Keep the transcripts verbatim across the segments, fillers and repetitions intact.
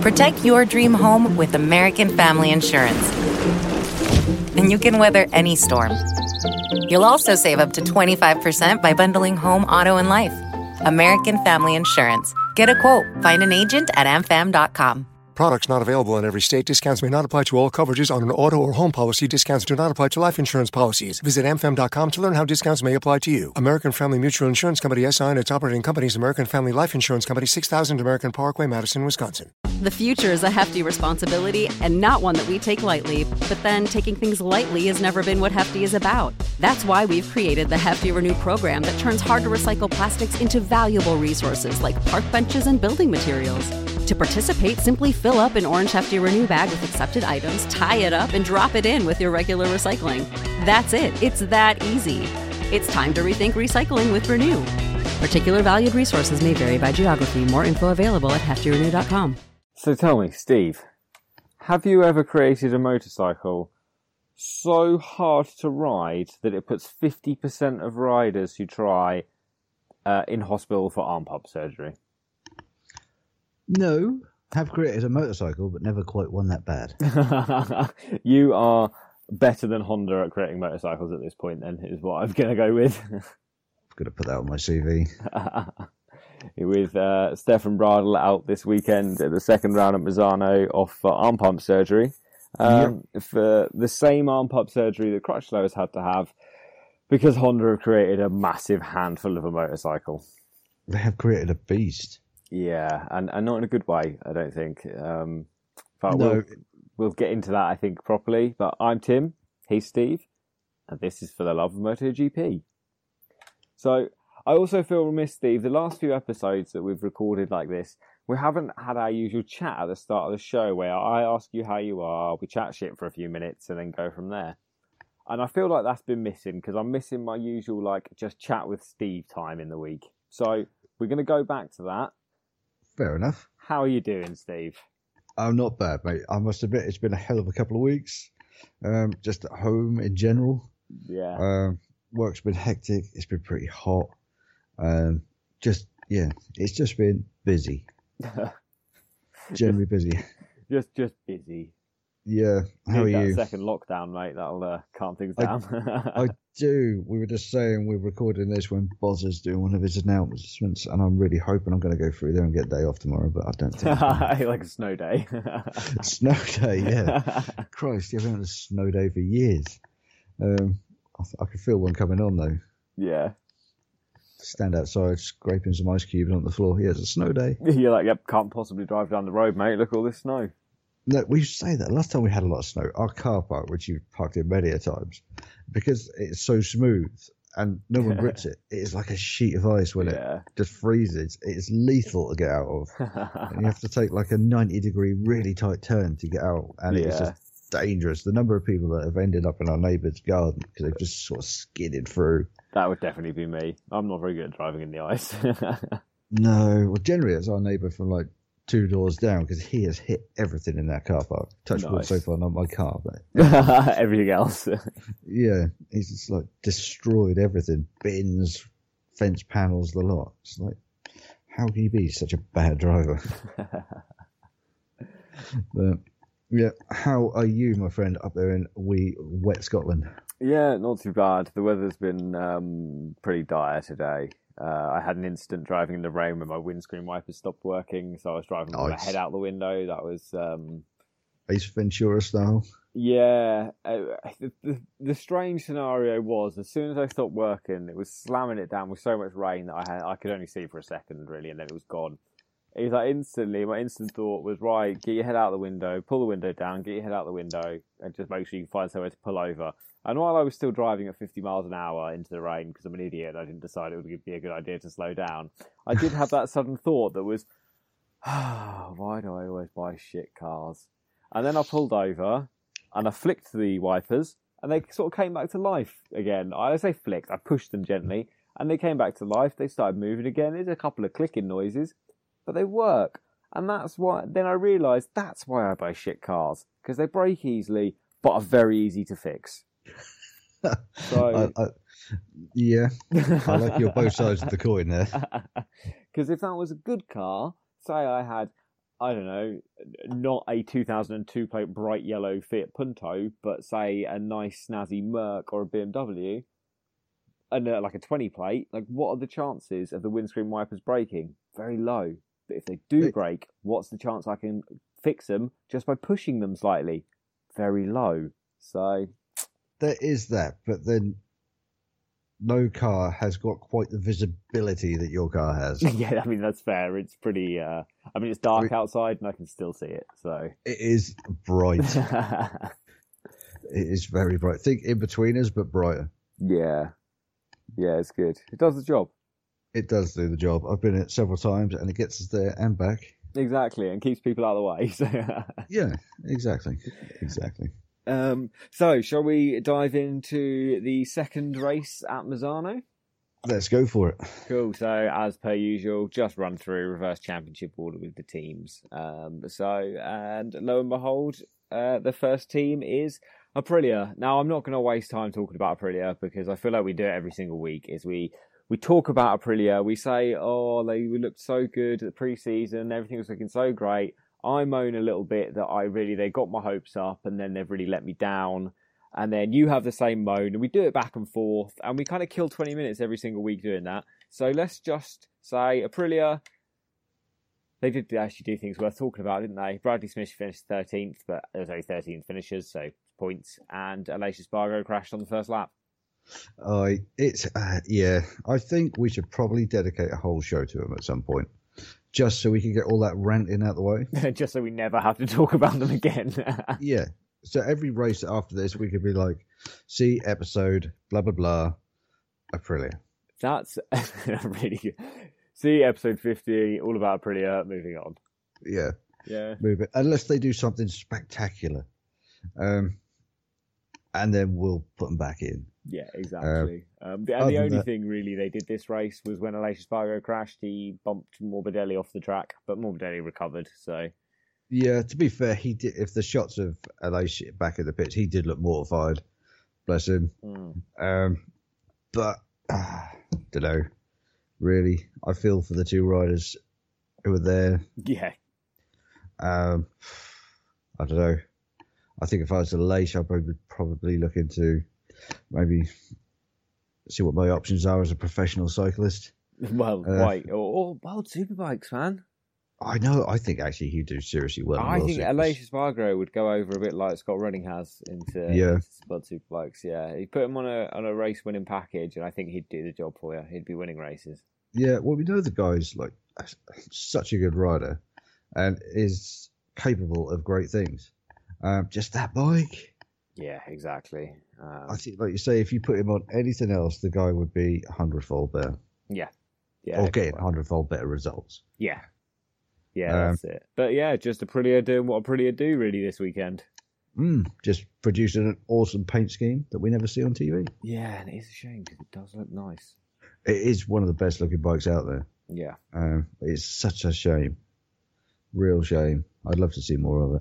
Protect your dream home with American Family Insurance. And you can weather any storm. You'll also save up to twenty-five percent by bundling home, auto, and life. American Family Insurance. Get a quote. Find an agent at a m fam dot com. Products not available in every state. Discounts may not apply to all coverages on an auto or home policy. Discounts do not apply to life insurance policies. Visit a m fam dot com to learn how discounts may apply to you. American Family Mutual Insurance Company, S I and its operating companies, American Family Life Insurance Company, six thousand American Parkway, Madison, Wisconsin. The future is a hefty responsibility and not one that we take lightly. But then taking things lightly has never been what Hefty is about. That's why we've created the Hefty Renew program that turns hard-to-recycle plastics into valuable resources like park benches and building materials. To participate, simply fill up an orange Hefty Renew bag with accepted items, tie it up, and drop it in with your regular recycling. That's it. It's that easy. It's time to rethink recycling with Renew. Particular valued resources may vary by geography. More info available at hefty renew dot com. So tell me, Steve, have you ever created a motorcycle so hard to ride that it puts fifty percent of riders who try uh, in hospital for arm pump surgery? No, have created a motorcycle, but never quite one that bad. You are better than Honda at creating motorcycles at this point, then, is what I'm going to go with. I'm going to put that on my C V. With uh, Stefan Bradl out this weekend at the second round at Misano off for arm pump surgery. Um, yep. For the same arm pump surgery that Crutchlow has had to have because Honda have created a massive handful of a motorcycle. They have created a beast. Yeah, and, and not in a good way, I don't think. Um, but no. we'll, we'll get into that, I think, properly. But I'm Tim, he's Steve, and this is For the Love of MotoGP. So, I also feel remiss, Steve, the last few episodes that we've recorded like this, we haven't had our usual chat at the start of the show where I ask you how you are, we chat shit for a few minutes, and then go from there. And I feel like that's been missing, because I'm missing my usual, like, just chat with Steve time in the week. So, we're going to go back to that. Fair enough. How are you doing, Steve? I'm not bad, mate. I must admit, it's been a hell of a couple of weeks. Um, just at home in general. Yeah. Um, work's been hectic. It's been pretty hot. Um, just, yeah, it's just been busy. Generally busy. Just, just busy. Yeah. How are that you? Second lockdown, mate. That'll uh, calm things down. I, I do. We were just saying we're recording this when Boz is doing one of his announcements, and I'm really hoping I'm going to go through there and get a day off tomorrow, but I don't think like a snow day. Snow day, yeah. Christ, you haven't had a snow day for years. Um, I, I can feel one coming on though. Yeah. Stand outside, scraping some ice cubes on the floor. Yeah, it's a snow day. You're like, yep, can't possibly drive down the road, mate. Look at all this snow. No, we say that. Last time we had a lot of snow, our car park, which you've parked in many a times, because it's so smooth and no one grips it, it is like a sheet of ice when yeah. it just freezes. It's lethal to get out of. And you have to take like a ninety degree, really tight turn to get out. And yeah. it's just dangerous. The number of people that have ended up in our neighbour's garden because they've just sort of skidded through. That would definitely be me. I'm not very good at driving in the ice. No, well, generally it's our neighbour from like two doors down because he has hit everything in that car park. Touch wood nice. So far, not my car, but everything else. Yeah, he's just like destroyed everything, bins, fence panels, the lot. It's like, how can you be such a bad driver? But yeah, how are you, my friend, up there in wee wet Scotland? Yeah, not too bad. The weather's been um, pretty dire today. Uh, I had an incident driving in the rain where my windscreen wipers stopped working, so I was driving nice. with my head out the window. That was um, Ace Ventura style. Yeah, uh, the, the the strange scenario was as soon as I stopped working, it was slamming it down with so much rain that I had I could only see for a second really, and then it was gone. It was like instantly, my instant thought was, right, get your head out the window, pull the window down, get your head out the window, and just make sure you can find somewhere to pull over. And while I was still driving at fifty miles an hour into the rain, because I'm an idiot, I didn't decide it would be a good idea to slow down, I did have that sudden thought that was, oh, why do I always buy shit cars? And then I pulled over, and I flicked the wipers, and they sort of came back to life again. I say flicked, I pushed them gently, and they came back to life. They started moving again. There's a couple of clicking noises, but they work. And that's why, then I realised that's why I buy shit cars, because they break easily, but are very easy to fix. So, I, I, yeah, I like your both sides of the coin there. Because if that was a good car, say I had I don't know, not a two thousand two plate bright yellow Fiat Punto, but say a nice snazzy Merc or a B M W, and uh, like a twenty plate, like what are the chances of the windscreen wipers breaking? Very low. But if they do break, what's the chance I can fix them just by pushing them slightly? Very low. So there is that, but then no car has got quite the visibility that your car has. Yeah, I mean, that's fair. It's pretty, uh, I mean, it's dark I mean, outside and I can still see it, so. It is bright. It is very bright. Think in-betweeners, but brighter. Yeah. Yeah, it's good. It does the job. It does do the job. I've been in it several times and it gets us there and back. Exactly, and keeps people out of the way. So. Yeah, exactly. Exactly. Um, so, shall we dive into the second race at Misano? Let's go for it. Cool. So, as per usual, just run through reverse championship order with the teams. Um, so, and lo and behold, uh, the first team is Aprilia. Now, I'm not going to waste time talking about Aprilia because I feel like we do it every single week. Is we we talk about Aprilia, we say, oh, they looked so good at the pre-season, everything was looking so great. I moan a little bit that I really, they got my hopes up and then they've really let me down. And then you have the same moan and we do it back and forth and we kind of kill twenty minutes every single week doing that. So let's just say Aprilia, they did actually do things worth talking about, didn't they? Bradley Smith finished thirteenth, but there was only thirteen finishers, so points. And Aleix Espargaro crashed on the first lap. Uh, it's, uh, yeah, I think we should probably dedicate a whole show to him at some point. Just so we can get all that ranting out the way. Just so we never have to talk about them again. Yeah. So every race after this, we could be like, see episode, blah, blah, blah, Aprilia. That's really good. See episode fifty, all about Aprilia, moving on. Yeah. Yeah. Move it. Unless they do something spectacular. Um, and then we'll put them back in. Yeah, exactly. Um, um, the, and the only that, thing really they did this race was when Aleix Espargaro crashed, he bumped Morbidelli off the track, but Morbidelli recovered. So, yeah, to be fair, he did. If the shots of Aleix back at the pitch, he did look mortified. Bless him. Mm. Um, but uh, don't know. Really, I feel for the two riders who were there. Yeah. Um, I don't know. I think if I was Aleix, I'd probably probably look into. Maybe see what my options are as a professional cyclist. Well, uh, right. Or, or World Superbikes, man. I know. I think actually he'd do seriously well. I think Aleix Espargaro would go over a bit like Scott Running has into yeah. World Superbikes. Yeah, he put him on a on a race winning package, and I think he'd do the job for you. He'd be winning races. Yeah, well, we know the guy's like such a good rider, and is capable of great things. Um, just that bike. Yeah, exactly. Um, I think, like you say, if you put him on anything else, the guy would be a hundredfold better. Yeah, yeah, or getting a hundredfold better results. Yeah, yeah, um, that's it. But yeah, just Aprilia doing what Aprilia do really this weekend. Mm, just producing an awesome paint scheme that we never see on T V. Yeah, and it is a shame because it does look nice. It is one of the best looking bikes out there. Yeah, um, it's such a shame, real shame. I'd love to see more of it.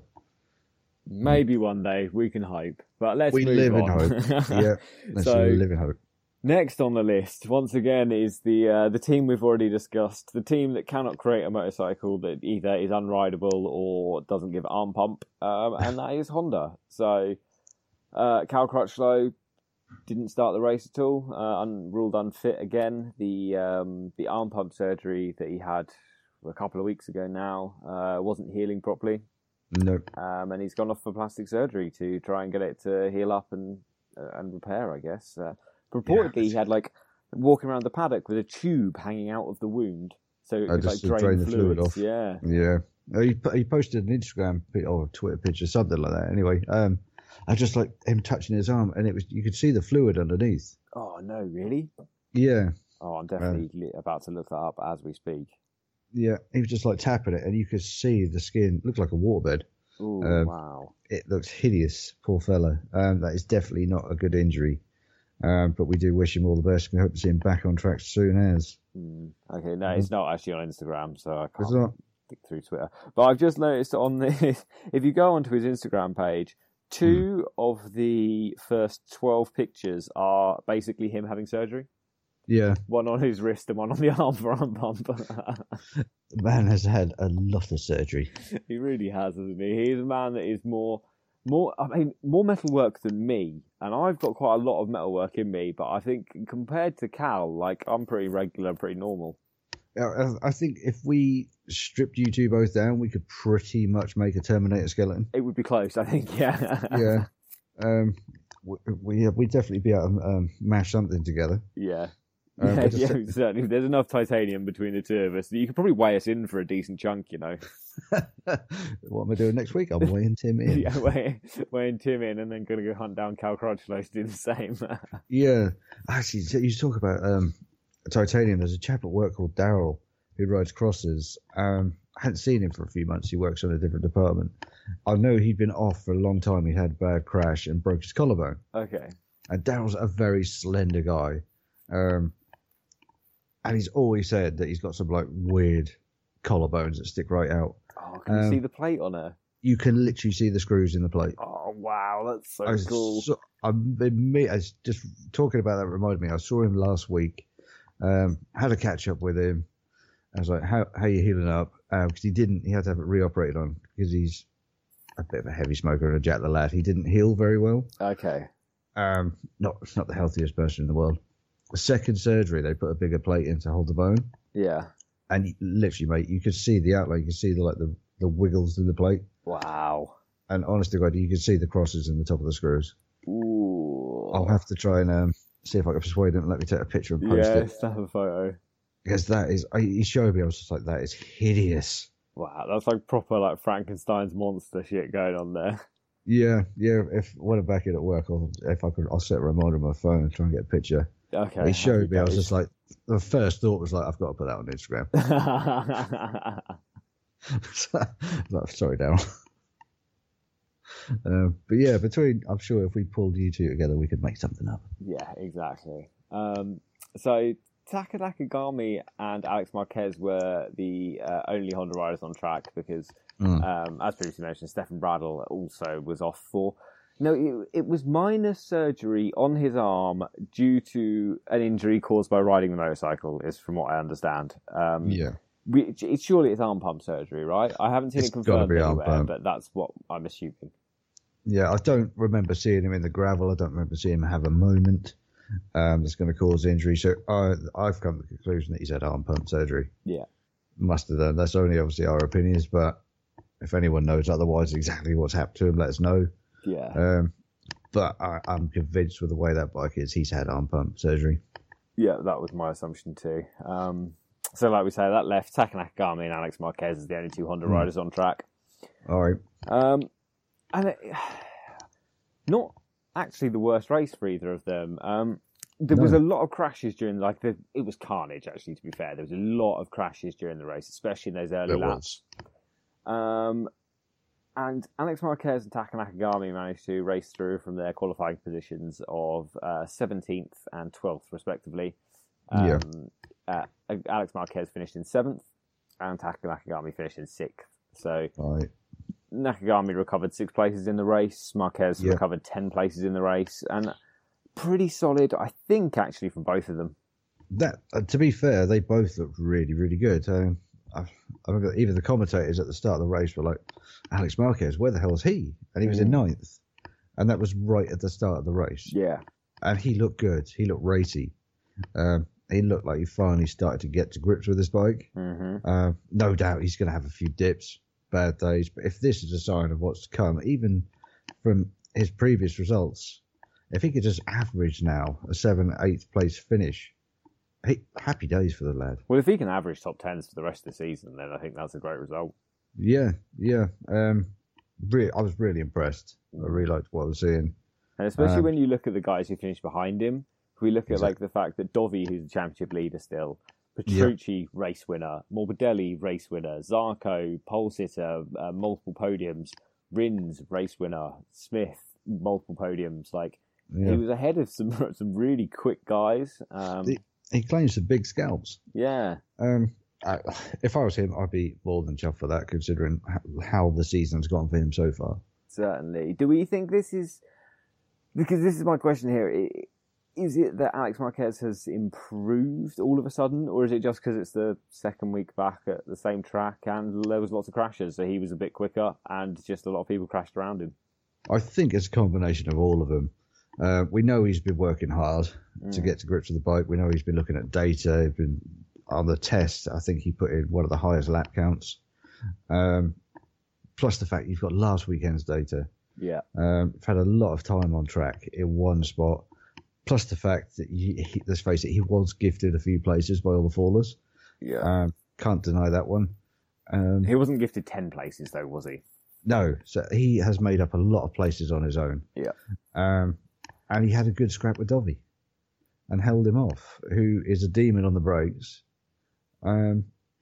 Maybe one day we can hope, but let's we move live on. in hope. Yeah, let's so, live in hope. Next on the list, once again, is the uh, the team we've already discussed, the team that cannot create a motorcycle that either is unrideable or doesn't give arm pump, um, and that is Honda. So, uh, Cal Crutchlow didn't start the race at all, uh, un- ruled unfit again. The um, the arm pump surgery that he had a couple of weeks ago now uh, wasn't healing properly. No. Um, and he's gone off for plastic surgery to try and get it to heal up and uh, and repair, I guess. Uh, purportedly, yeah. He had like walking around the paddock with a tube hanging out of the wound, so it could like drain, drain the fluid off. Yeah, yeah. He he posted an Instagram or Twitter picture, something like that. Anyway, um, I just like him touching his arm, and it was you could see the fluid underneath. Oh no, really? Yeah. Oh, I'm definitely um, about to look that up as we speak. Yeah, he was just like tapping it, and you could see the skin looked like a waterbed. Oh um, wow! It looks hideous, poor fella. Um, that is definitely not a good injury. Um, but we do wish him all the best. We hope to see him back on track soon as. Mm, okay, no, it's not actually on Instagram, so I can't click through Twitter. But I've just noticed on this, if you go onto his Instagram page, two mm. of the first twelve pictures are basically him having surgery. Yeah. One on his wrist and one on the arm for arm pump. The man has had a lot of surgery. He really has, hasn't he? He's a man that is more, more. I mean, more metalwork than me, and I've got quite a lot of metalwork in me. But I think compared to Cal, like I'm pretty regular, pretty normal. I think if we stripped you two both down, we could pretty much make a Terminator skeleton. It would be close, I think. Yeah. Yeah. Um, we we we'd definitely be able to um, mash something together. Yeah. Um, yeah, just, yeah, certainly. There's enough titanium between the two of us. You could probably weigh us in for a decent chunk, you know. What am I doing next week? I'm weighing Tim in. Yeah, weighing, weighing Tim in, and then going to go hunt down Cal Crutchlow to do the same. Yeah, actually, you talk about um, titanium. There's a chap at work called Daryl who rides crosses. Um, I hadn't seen him for a few months. He works on a different department. I know he'd been off for a long time. He had a bad crash and broke his collarbone. Okay. And Daryl's a very slender guy. Um, and he's always said that he's got some like weird collarbones that stick right out. Oh, can you um, see the plate on her? You can literally see the screws in the plate. Oh, wow, that's so I cool. Saw, I, me, I was just talking about that reminded me. I saw him last week. Um, had a catch up with him. I was like, "How how you healing up?" Because um, he didn't. He had to have it reoperated on because he's a bit of a heavy smoker and a Jack the Lad. He didn't heal very well. Okay. Um, not not the healthiest person in the world. The second surgery, they put a bigger plate in to hold the bone. Yeah. And literally, mate, you could see the outline. You could see the like the, the wiggles in the plate. Wow. And honest to God, you could see the crosses in the top of the screws. Ooh. I'll have to try and um, see if I can persuade him to let me take a picture and post yeah, it. Yeah, snap a photo. Because that is, I, he showed me, I was just like, that is hideous. Wow, that's like proper like Frankenstein's monster shit going on there. Yeah, yeah. If when I'm back in at work, I'll, if I could, I'll set a reminder on my phone and try and get a picture. Okay. He showed me. I was just like, the first thought was like, I've got to put that on Instagram. like, Sorry, Darryl. um, but yeah, between, I'm sure if we pulled you two together, we could make something up. Yeah, exactly. Um, so Taka Nakagami and Alex Marquez were the uh, only Honda riders on track because, mm. um, as previously mentioned, Stefan Bradl also was off for. No, it, it was minor surgery on his arm due to an injury caused by riding the motorcycle, is from what I understand. Um, yeah. We, it's surely it's arm pump surgery, right? I haven't seen it's it confirmed anywhere, pump. but that's what I'm assuming. Yeah, I don't remember seeing him in the gravel. I don't remember seeing him have a moment um, that's going to cause injury. So I, I've come to the conclusion that he's had arm pump surgery. Yeah. Must have done. That's only obviously our opinions, but if anyone knows otherwise exactly what's happened to him, let us know. Yeah. Um, but I, I'm convinced with the way that bike is, he's had arm pump surgery. Yeah, that was my assumption too. Um, so like we say, that left Taka Nakagami and Alex Marquez as the only two Honda mm. riders on track. All right. Um, and it, not actually the worst race for either of them. Um, there no. was a lot of crashes during, like, the, it was carnage, actually, to be fair. There was a lot of crashes during the race, especially in those early there laps. Was. Um, and Alex Marquez and Taka Nakagami managed to race through from their qualifying positions of uh, seventeenth and twelfth, respectively. Um, yeah. Uh, Alex Marquez finished in seventh, and Taka Nakagami finished in sixth. So right. Nakagami recovered six places in the race. Marquez yeah. recovered ten places in the race, and pretty solid, I think, actually, from both of them. That, uh, to be fair, they both looked really, really good. Um, I, I remember even the commentators at the start of the race were like, "Alex Marquez, where the hell is he?" And he was mm. in ninth, and that was right at the start of the race. Yeah, and he looked good. He looked racy. Um, he looked like he finally started to get to grips with his bike. Mm-hmm. Uh, no doubt he's going to have a few dips, bad days, but if this is a sign of what's to come, even from his previous results, if he could just average now a seventh, eighth place finish, he, happy days for the lad. Well, if he can average top tens for the rest of the season, then I think that's a great result. Yeah, yeah. Um, really, I was really impressed. I really liked what I was seeing. And especially um, when you look at the guys who finished behind him, if we look at exactly. like the fact that Dovi, who's the championship leader still, Petrucci, yeah. race winner, Morbidelli, race winner, Zarco, pole sitter, uh, multiple podiums, Rins, race winner, Smith, multiple podiums. Like, yeah. he was ahead of some some really quick guys. Um, he, he claims some big scalps. Yeah. Um, I, if I was him, I'd be more than chuffed for that, considering how the season's gone for him so far. Certainly. Do we think this is... Because this is my question here. is it that Alex Marquez has improved all of a sudden, or is it just because it's the second week back at the same track and there was lots of crashes, so he was a bit quicker and just a lot of people crashed around him? I think it's a combination of all of them. Uh, we know he's been working hard mm. to get to grips with the bike. We know he's been looking at data. He's been on the test. I think he put in one of the highest lap counts. Um, plus the fact you've got last weekend's data. Yeah. Um, had a lot of time on track in one spot. Plus the fact that, he, he, let's face it, he was gifted a few places by all the fallers. Yeah. Um, can't deny that one. Um, he wasn't gifted ten places, though, was he? No. So he has made up a lot of places on his own. Yeah. Um, and he had a good scrap with Dovi and held him off, who is a demon on the brakes. Um,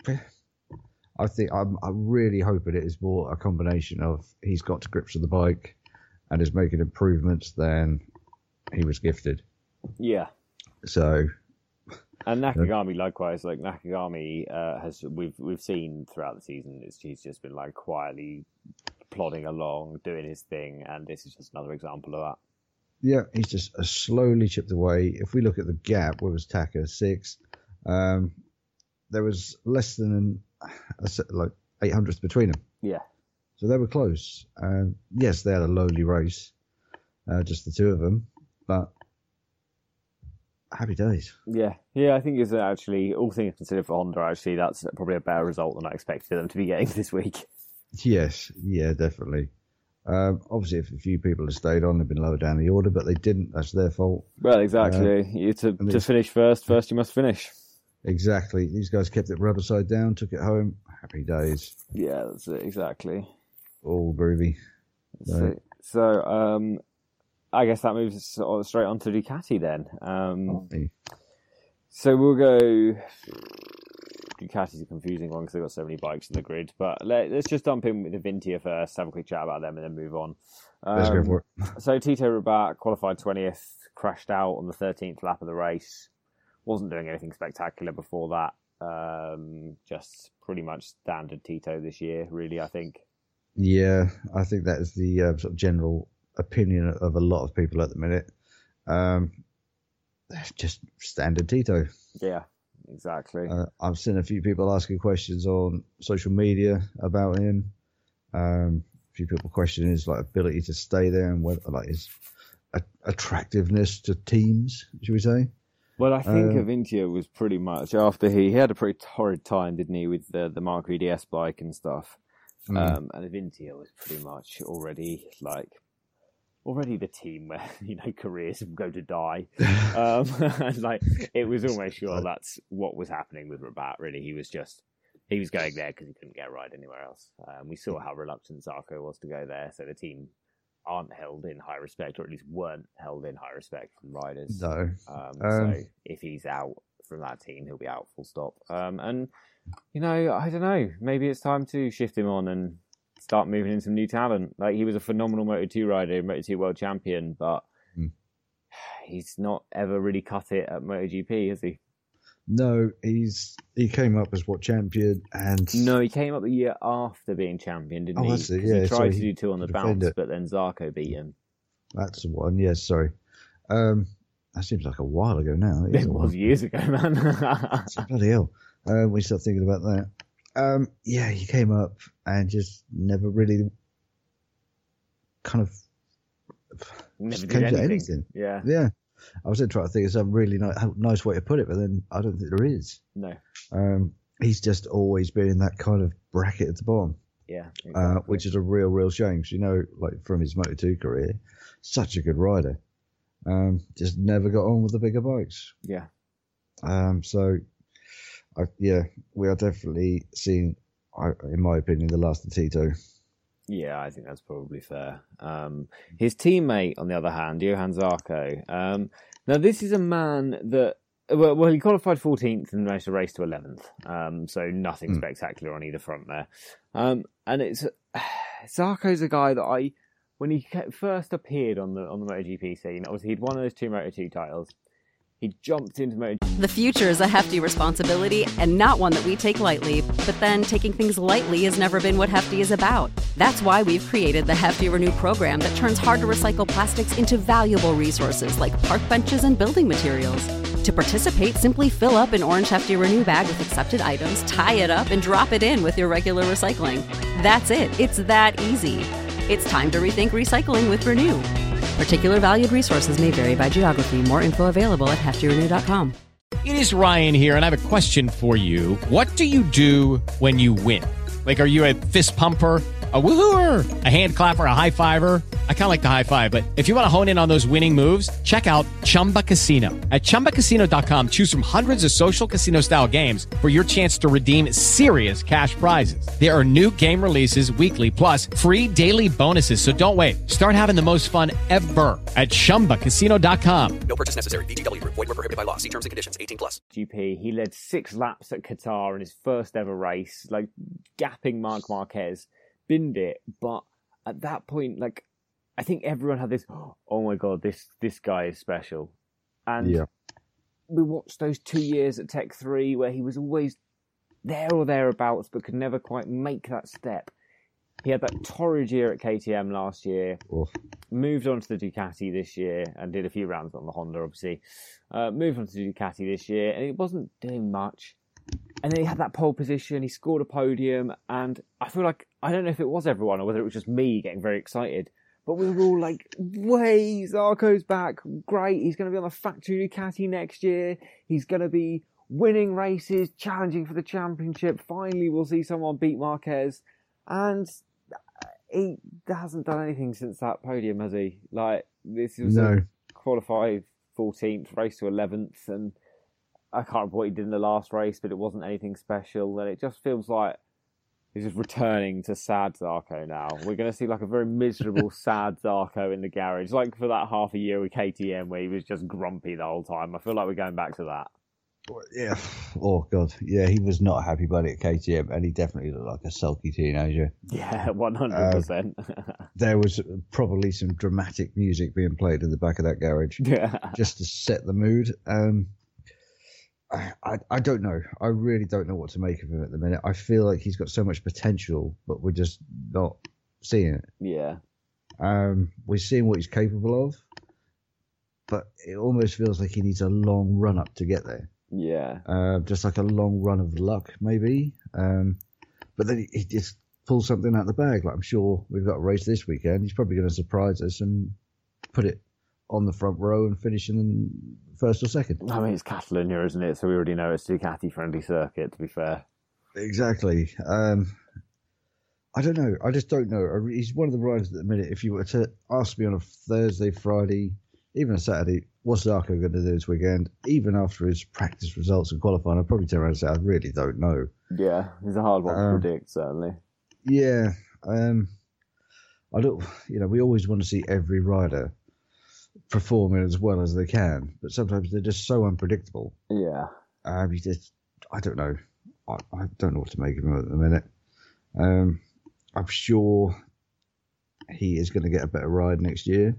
I think I'm, I'm really hoping it is more a combination of he's got to grips with the bike and is making improvements than he was gifted. Yeah. So, and Nakagami likewise. Like Nakagami uh, has, we've we've seen throughout the season, it's, he's just been like quietly plodding along, doing his thing, and this is just another example of that. Yeah, he's just uh, slowly chipped away. If we look at the gap, where was Taka sixth? Um, there was less than a, like eight hundredths between them. Yeah. So they were close. Um, yes, they had a lowly race, uh, just the two of them, but. Happy days. Yeah, yeah. I think it's actually, all things considered for Honda, actually, that's probably a better result than I expected them to be getting this week. Yes, yeah, definitely. Um, obviously, if a few people had stayed on, they'd been lower down the order, but they didn't. That's their fault. Well, exactly. Uh, you to to finish first, first you must finish. Exactly. These guys kept it rubber side down, took it home. Happy days. Yeah, that's it. Exactly. All groovy. So, so um. I guess that moves us straight on to Ducati then. Um, so we'll go... Ducati's a confusing one because they've got so many bikes in the grid. But let, let's just dump in with the Vintia first, have a quick chat about them and then move on. Um, let's go for it. So Tito Rabat qualified twentieth, crashed out on the thirteenth lap of the race. Wasn't doing anything spectacular before that. Um, just pretty much standard Tito this year, really, I think. Yeah, I think that is the uh, sort of general... opinion of a lot of people at the minute. Um, just standard Tito. Yeah, exactly. Uh, I've seen a few people asking questions on social media about him. Um, a few people questioning his like ability to stay there and whether like his a- attractiveness to teams, should we say? Well, I think um, Avintia was pretty much after he, he had a pretty torrid time, didn't he, with the the Mark V D S bike and stuff. Mm. Um, and Avintia was pretty much already like. Already the team where, you know, careers go to die. Um, and like, it was almost sure that's what was happening with Rabat, really. He was just, he was going there because he couldn't get a ride anywhere else. Um, we saw how reluctant Zarco was to go there, so the team aren't held in high respect, or at least weren't held in high respect from riders. No. Um, um, so if he's out from that team, he'll be out full stop. Um, and, you know, I don't know, maybe it's time to shift him on and start moving in some new talent. Like, he was a phenomenal Moto two rider, Moto two world champion, but mm. he's not ever really cut it at MotoGP, has he? No, he's he came up as what champion and no, he came up the year after being champion, didn't oh, he? That's it, yeah. He tried sorry, to do two on the bounce, it. but then Zarco beat him. That's the one. Yes, sorry. Um, that seems like a while ago now. It, it was years ago, man. Bloody hell. Uh, we start thinking about that. Um, yeah, he came up and just never really kind of never did anything. anything. Yeah, yeah. I was trying to think of some really nice, nice way to put it, but then I don't think there is. No. Um, he's just always been in that kind of bracket at the bottom. Yeah, exactly. uh, which is a real, real shame. Because, you know, like from his Moto two career, such a good rider. Um, just never got on with the bigger bikes. Yeah. Um, so. I, yeah, we are definitely seeing, in my opinion, the last of Tito. Yeah, I think that's probably fair. Um, his teammate, on the other hand, Johan Zarco. Um, now, this is a man that, well, well he qualified fourteenth and managed to race to eleventh. Um, so nothing mm. spectacular on either front there. Um, and it's Zarco's a guy that I, when he first appeared on the on the MotoGP scene, obviously he'd won those two Moto two titles. He jumped into MotoGP. The future is a hefty responsibility and not one that we take lightly. But then taking things lightly has never been what Hefty is about. That's why we've created the Hefty Renew program that turns hard-to-recycle plastics into valuable resources like park benches and building materials. To participate, simply fill up an orange Hefty Renew bag with accepted items, tie it up, and drop it in with your regular recycling. That's it. It's that easy. It's time to rethink recycling with Renew. Particular valued resources may vary by geography. More info available at hefty renew dot com. It is Ryan here, and I have a question for you. What do you do when you win? Like, are you a fist pumper, a woohooer, a hand clapper, a high fiver? I kind of like the high five, but if you want to hone in on those winning moves, check out Chumba Casino. At chumba casino dot com, choose from hundreds of social casino style games for your chance to redeem serious cash prizes. There are new game releases weekly, plus free daily bonuses. So don't wait. Start having the most fun ever at chumba casino dot com. No purchase necessary. V G W Group. Void where prohibited by law. See terms and conditions. eighteen plus. G P, he led six laps at Qatar in his first ever race, like gapping Marc Marquez, binned it. But at that point, like, I think everyone had this, oh my God, this this guy is special. And yeah. we watched those two years at Tech three where he was always there or thereabouts but could never quite make that step. He had that torrid year at K T M last year, Oof. moved on to the Ducati this year and did a few rounds on the Honda, obviously. Uh, moved on to the Ducati this year and it wasn't doing much. And then he had that pole position, he scored a podium, and I feel like, I don't know if it was everyone or whether it was just me getting very excited, but we were all like, way, Zarco's back, great, he's going to be on the factory Ducati next year, he's going to be winning races, challenging for the championship, finally we'll see someone beat Marquez, and he hasn't done anything since that podium, has he? Like, this was no. a qualified fourteenth, race to eleventh, and I can't remember what he did in the last race, but it wasn't anything special, and it just feels like he's just returning to sad Zarco now. We're going to see like a very miserable, sad Zarco in the garage, like for that half a year with K T M where he was just grumpy the whole time. I feel like we're going back to that. Yeah. Oh, God. Yeah, he was not a happy buddy at K T M, and he definitely looked like a sulky teenager. Yeah, one hundred percent. Uh, there was probably some dramatic music being played in the back of that garage yeah. just to set the mood. Um, I, I don't know. I really don't know what to make of him at the minute. I feel like he's got so much potential, but we're just not seeing it. Yeah. Um, we're seeing what he's capable of, but it almost feels like he needs a long run up to get there. Yeah. Uh, just like a long run of luck, maybe. Um, but then he, he just pulls something out of the bag. Like, I'm sure we've got a race this weekend. He's probably going to surprise us and put it on the front row and finish in first or second. I mean, it's Catalonia, isn't it? So we already know it's a Ducati-friendly circuit, to be fair. Exactly. Um, I don't know. I just don't know. He's one of the riders at the minute. If you were to ask me on a Thursday, Friday, even a Saturday, what's Zarco going to do this weekend? Even after his practice results and qualifying, I'd probably turn around and say, I really don't know. Yeah, it's a hard one um, to predict, certainly. Yeah. Um, I don't, you know, we always want to see every rider performing as well as they can, but sometimes they're just so unpredictable. Yeah. Um, you just, I don't know. I, I don't know what to make of him at the minute. Um, I'm sure he is going to get a better ride next year.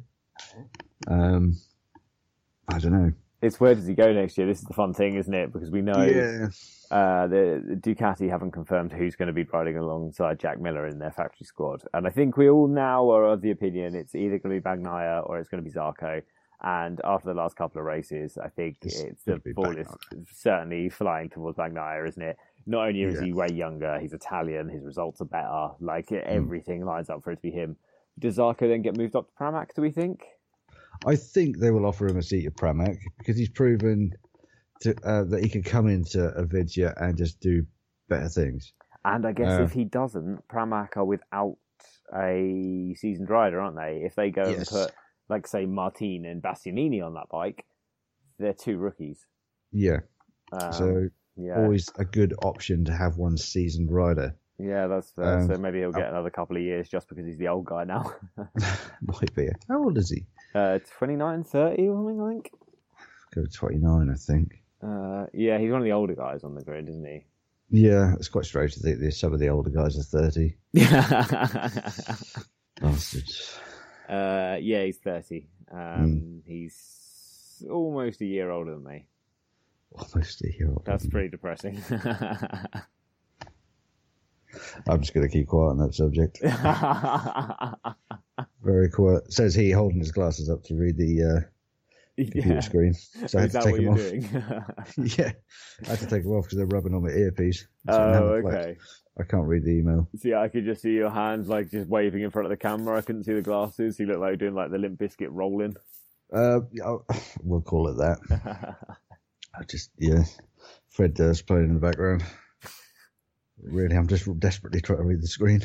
Um, I don't know. It's where does he go next year? This is the fun thing, isn't it? Because we know yeah. uh, the, the Ducati haven't confirmed who's going to be riding alongside Jack Miller in their factory squad. And I think we all now are of the opinion it's either going to be Bagnaia or it's going to be Zarco. And after the last couple of races, I think it's, it's the ball is certainly flying towards Bagnaia, isn't it? Not only is yeah. he way younger, he's Italian, his results are better. Like, everything mm. lines up for it to be him. Does Zarco then get moved up to Pramac, do we think? I think they will offer him a seat at Pramac because he's proven to, uh, that he can come into Avidia and just do better things. And I guess uh, if he doesn't, Pramac are without a seasoned rider, aren't they? If they go yes. and put, like, say, Martin and Bastianini on that bike, they're two rookies. Yeah. Um, so yeah. always a good option to have one seasoned rider. Yeah, that's fair. Um, so maybe he'll get another couple of years just because he's the old guy now. Might be. How old is he? Uh, twenty-nine, thirty or something, I think. Go to twenty-nine, I think. Uh, yeah, he's one of the older guys on the grid, isn't he? Yeah, it's quite strange to think that some of the older guys are thirty. Bastards. Uh, yeah, he's thirty. Um, mm. He's He's almost a year older than me. Almost a year older. That's pretty depressing. I'm just going to keep quiet on that subject. Very quiet. Says he holding his glasses up to read the uh, computer yeah. screen. So I had Is to that take what them you're off. doing? Yeah, I had to take them off because they're rubbing on my earpiece. So Oh, okay. I can't read the email. See, I could just see your hands like just waving in front of the camera. I couldn't see the glasses. You look like you're doing like the Limp Bizkit rolling. Uh, we'll call it that. I just, yeah, Fred Durst playing in the background. Really, I'm just desperately trying to read the screen.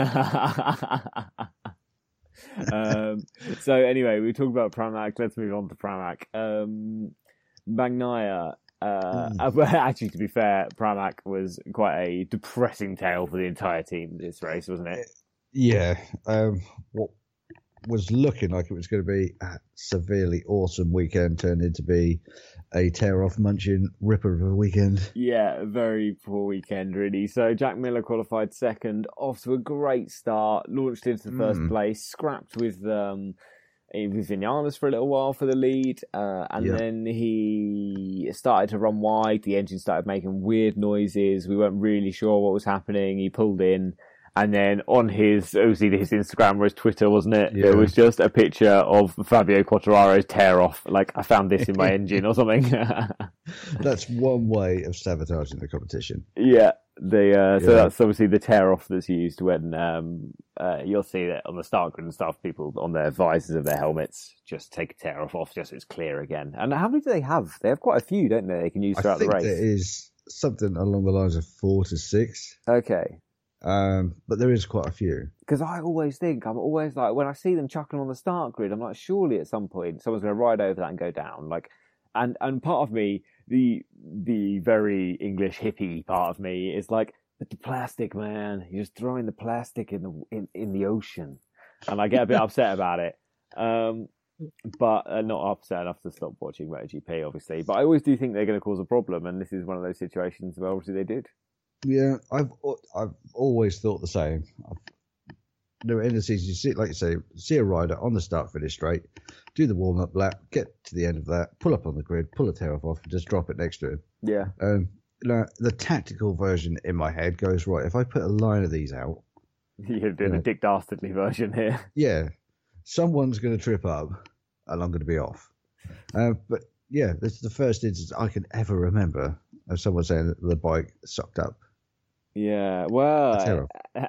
um, so anyway, we talked about Pramac. Let's move on to Pramac. Um, Bagnaia. Uh, mm. Actually, to be fair, Pramac was quite a depressing tale for the entire team this race, wasn't it? Yeah. Um, what was looking like it was going to be a severely awesome weekend turned into be a tear-off munching ripper of a weekend. Yeah, a very poor weekend, really. So Jack Miller qualified second, off to a great start, launched into the first mm. place, scrapped with um, with Vinales for a little while for the lead, uh, and yeah. then he started to run wide. The engine started making weird noises. We weren't really sure what was happening. He pulled in. And then on his, obviously his Instagram or his Twitter, wasn't it? Yeah. It was just a picture of Fabio Quartararo's tear off. Like, I found this in my engine or something. That's one way of sabotaging the competition. Yeah. The, uh, so yeah. that's obviously the tear off that's used when, um, uh, you'll see that on the start grid and stuff, people on their visors of their helmets just take a tear off off just so it's clear again. And how many do they have? They have quite a few, don't they? They can use throughout I think the race. There is something along the lines of four to six. Okay. Um, but there is quite a few. Because I always think, I'm always like, when I see them chuckling on the start grid, I'm like, surely at some point someone's going to ride over that and go down. Like, and, and part of me, the the very English hippie part of me is like, but the plastic, man, you're just throwing the plastic in the in, in the ocean. And I get a bit upset about it. Um, but uh, not upset enough to stop watching MotoGP, obviously. But I always do think they're going to cause a problem, and this is one of those situations where obviously they did. Yeah, I've I've always thought the same. I've, you know, in the season, you see, like you say, see a rider on the start finish straight, do the warm up lap, get to the end of that, pull up on the grid, pull a tail off, and just drop it next to him. Yeah. Um, you know, the tactical version in my head goes right. If I put a line of these out, you're doing the Dick Dastardly version here. Yeah, someone's going to trip up, and I'm going to be off. Uh, but yeah, this is the first instance I can ever remember of someone saying that the bike sucked up. Yeah, well,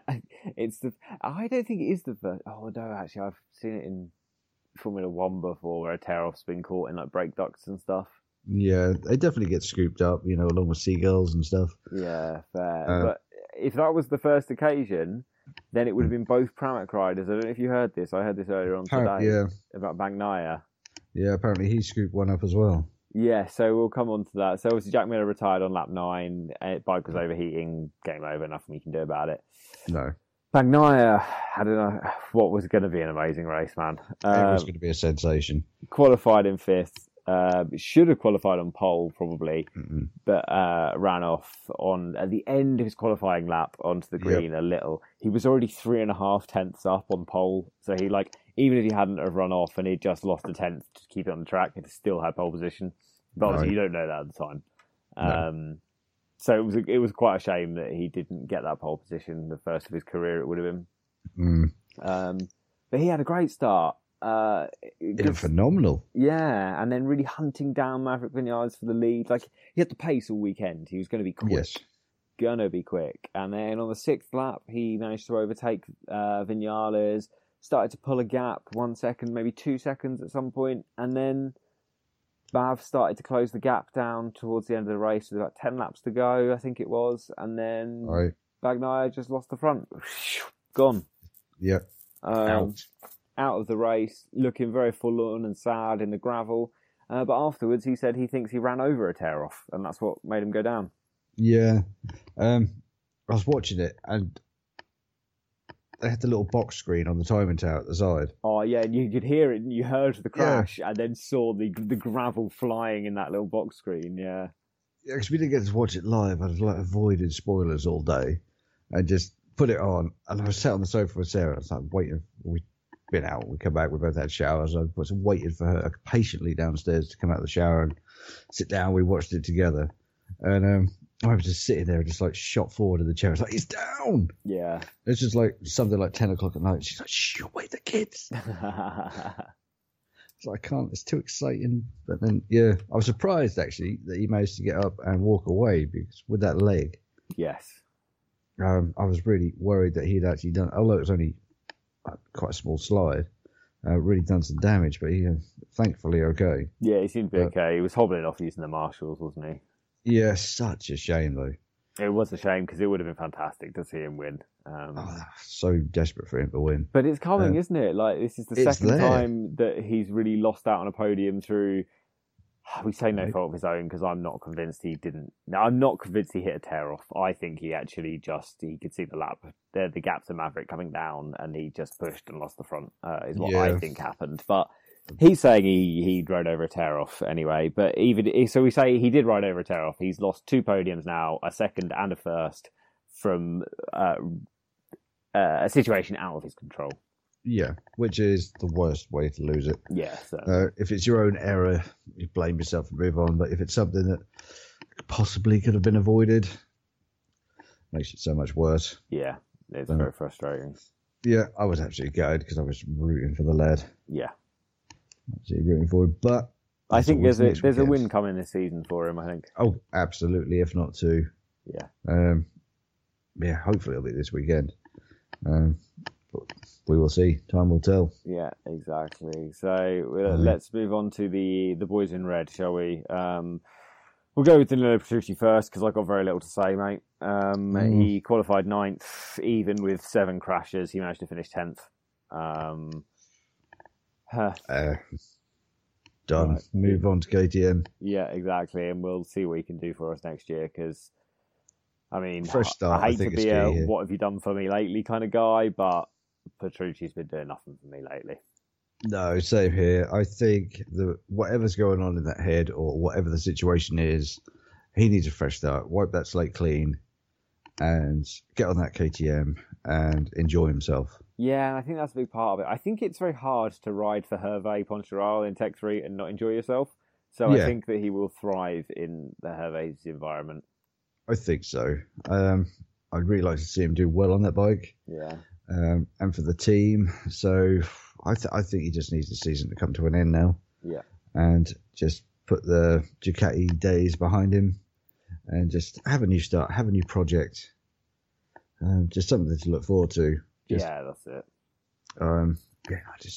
it's the. I don't think it is the first. Oh no, actually, I've seen it in Formula One before, where a tear-off's been caught in like brake ducts and stuff. Yeah, they definitely get scooped up, you know, along with seagulls and stuff. Yeah, fair. Uh, but if that was the first occasion, then it would have been both Pramac riders. I don't know if you heard this. I heard this earlier on today yeah. about Bagnaia. Yeah, apparently he scooped one up as well. Yeah, so we'll come on to that. So obviously Jack Miller retired on lap nine. Bike was overheating. Game over. Nothing we can do about it. No. Bagnaia, I don't know what was going to be an amazing race, man. Um, it was going to be a sensation. Qualified in fifth. Uh, should have qualified on pole probably, mm-hmm. but uh, ran off on at the end of his qualifying lap onto the green yep. a little. He was already three and a half tenths up on pole, so he like even if he hadn't have run off and he'd just lost a tenth to keep it on the track, he'd still had pole position. But obviously right. you don't know that at the time. Um, no. So it was it was quite a shame that he didn't get that pole position. The first of his career it would have been. Mm. Um, but he had a great start. Uh, yeah, phenomenal. Yeah, and then really hunting down Maverick Vinales for the lead. Like he had the pace all weekend. He was going to be quick. Yes. Gonna be quick. And then on the sixth lap, he managed to overtake uh, Vinales. Started to pull a gap, one second, maybe two seconds at some point, and then Bav started to close the gap down towards the end of the race with about ten laps to go, I think it was, and then right. Bagnaia just lost the front. Gone. Yeah. Um, Out. out of the race, looking very forlorn and sad in the gravel. Uh, but afterwards, he said he thinks he ran over a tear-off, and that's what made him go down. Yeah. Um, I was watching it, and they had the little box screen on the timing tower at the side. Oh, yeah, and you could hear it, and you heard the crash, yeah. and then saw the the gravel flying in that little box screen, yeah. Yeah, because we didn't get to watch it live. I was like avoided spoilers all day, and just put it on, and I was sat on the sofa with Sarah. I was like waiting for we been out. We come back, we both had showers. I was waiting for her patiently downstairs to come out of the shower and sit down. We watched it together. And um, I was just sitting there, just like shot forward in the chair. It's like, he's down. Yeah. It's just like something like ten o'clock at night. She's like, shh, wait the kids. So I can't, it's too exciting. But then, yeah, I was surprised actually that he managed to get up and walk away because with that leg. Yes. Um, I was really worried that he'd actually done, although it was only quite a small slide, uh, really done some damage, but he, uh, thankfully, okay. Yeah, he seemed to be but, okay. He was hobbling off using the marshals, wasn't he? Yeah, such a shame, though. It was a shame because it would have been fantastic to see him win. Um, oh, so desperate for him to win. But it's coming, uh, isn't it? Like, this is the second there. time that he's really lost out on a podium through, we say no fault of his own because I'm not convinced he didn't. No, I'm not convinced he hit a tear off. I think he actually just, he could see the lap, the, the gap to Maverick coming down and he just pushed and lost the front, uh, is what yeah. I think happened. But he's saying he, he rode over a tear off anyway. But even, so we say he did ride over a tear off. He's lost two podiums now, a second and a first from uh, uh, a situation out of his control. Yeah, which is the worst way to lose it. Yeah. So. Uh, if it's your own error, you blame yourself and move on. But if it's something that possibly could have been avoided, makes it so much worse. Yeah, it's um, very frustrating. Yeah, I was absolutely gutted because I was rooting for the lad. Yeah. Absolutely rooting for him. But I think there's a there's weekend. a win coming this season for him, I think. Oh, absolutely, if not two. Yeah. Um, yeah, hopefully it'll be this weekend. Um, but we will see. Time will tell. Yeah, exactly. So uh, let's move on to the, the boys in red, shall we? Um, we'll go with Danilo Petrucci first because I've got very little to say, mate. Um, mm. He qualified ninth, even with seven crashes. He managed to finish tenth. Um, huh. uh, done. Right. Move on to K T M. Yeah, exactly. And we'll see what he can do for us next year because, I mean, Fresh start, I hate I to be a what have you done for me lately kind of guy, but Petrucci's been doing nothing for me lately. No, same here. I think the whatever's going on in that head or whatever the situation is, he needs a fresh start. Wipe that slate clean and get on that K T M and enjoy himself. Yeah, I think that's a big part of it. I think it's very hard to ride for Hervé Poncharal in Tech three and not enjoy yourself. So yeah. I think that he will thrive in the Hervé's environment. I think so. Um, I'd really like to see him do well on that bike. Yeah. Um, and for the team. So I, th- I think he just needs the season to come to an end now. Yeah. And just put the Ducati days behind him and just have a new start, have a new project. Um, just something to look forward to. Just, yeah, that's it. Um, yeah, just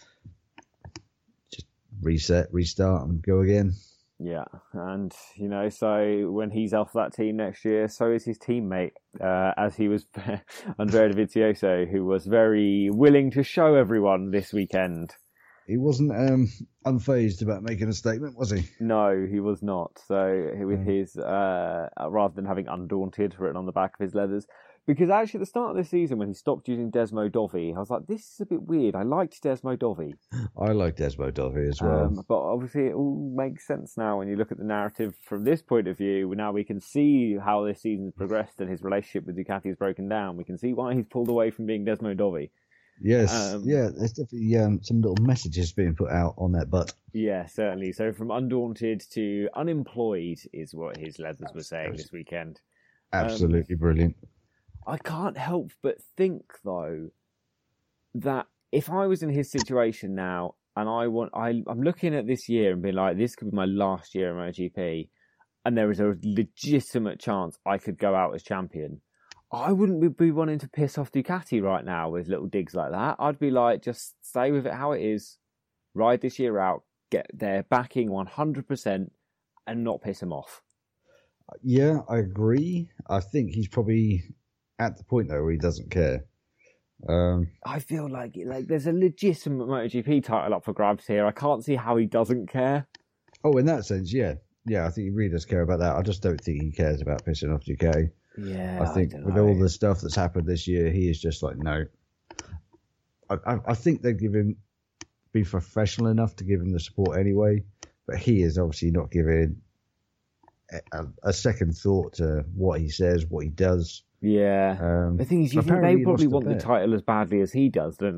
just reset, restart, and go again. Yeah, and you know, so when he's off that team next year, so is his teammate, uh, as he was Andrea Dovizioso, who was very willing to show everyone this weekend. He wasn't um, unfazed about making a statement, was he? No, he was not. So with mm. his, uh, rather than having Undaunted written on the back of his leathers, because actually at the start of this season when he stopped using Desmo Dovi, I was like, this is a bit weird. I liked Desmo Dovi. I like Desmo Dovi as well. Um, but obviously it all makes sense now when you look at the narrative from this point of view. Now we can see how this season's progressed and his relationship with Ducati has broken down. We can see why he's pulled away from being Desmo Dovi. Yes, um, yeah, there's definitely um, some little messages being put out on that butt. Yeah, certainly. So from undaunted to unemployed is what his leathers were saying this weekend. Absolutely um, brilliant. I can't help but think, though, that if I was in his situation now and I want, I, I'm looking at this year and being like, this could be my last year in MotoGP, and there is a legitimate chance I could go out as champion, I wouldn't be wanting to piss off Ducati right now with little digs like that. I'd be like, just stay with it how it is, ride this year out, get their backing one hundred percent and not piss him off. Yeah, I agree. I think he's probably at the point, though, where he doesn't care. Um, I feel like like there's a legitimate MotoGP title up for grabs here. I can't see how he doesn't care. Oh, in that sense, yeah. Yeah, I think he really does care about that. I just don't think he cares about pissing off Ducati. Yeah, I think I with all the stuff that's happened this year, he is just like, no. I, I, I think they'd give him, be professional enough to give him the support anyway, but he is obviously not giving a, a second thought to what he says, what he does. Yeah. Um, the thing is, you think they probably want the title as badly as he does, don't they?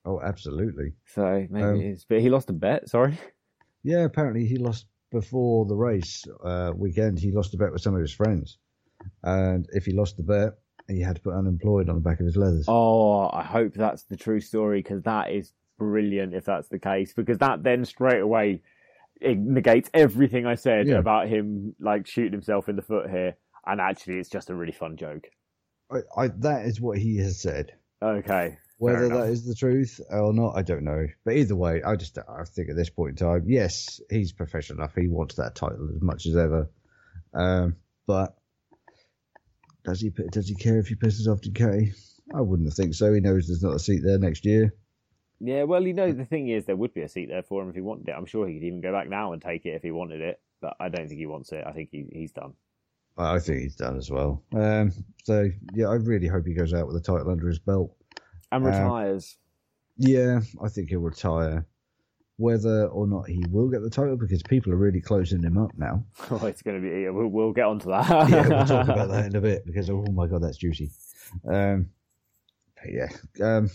Oh, absolutely. So maybe Um, it's, but he lost a bet. Sorry. Yeah, apparently he lost before the race uh, weekend. He lost a bet with some of his friends, and if he lost the bet, he had to put unemployed on the back of his leathers. Oh, I hope that's the true story, because that is brilliant if that's the case, because that then straight away it negates everything I said Yeah. about him like shooting himself in the foot here, and actually it's just a really fun joke. I, I, that is what he has said. Okay. Whether enough. that is the truth or not, I don't know. But either way, I just I think at this point in time, yes, he's professional enough. He wants that title as much as ever. Um, but does he does he care if he pisses off Ducati? I wouldn't think so. He knows there's not a seat there next year. Yeah, well, you know, the thing is, there would be a seat there for him if he wanted it. I'm sure he could even go back now and take it if he wanted it, but I don't think he wants it. I think he, he's done. I think he's done as well. Um, so, yeah, I really hope he goes out with a title under his belt. And retires. Um, yeah, I think he'll retire. Whether or not he will get the title, because people are really closing him up now. Oh, it's going to be... We'll, we'll get onto that. Yeah, we'll talk about that in a bit, because, oh my God, that's juicy. Um, but yeah, um,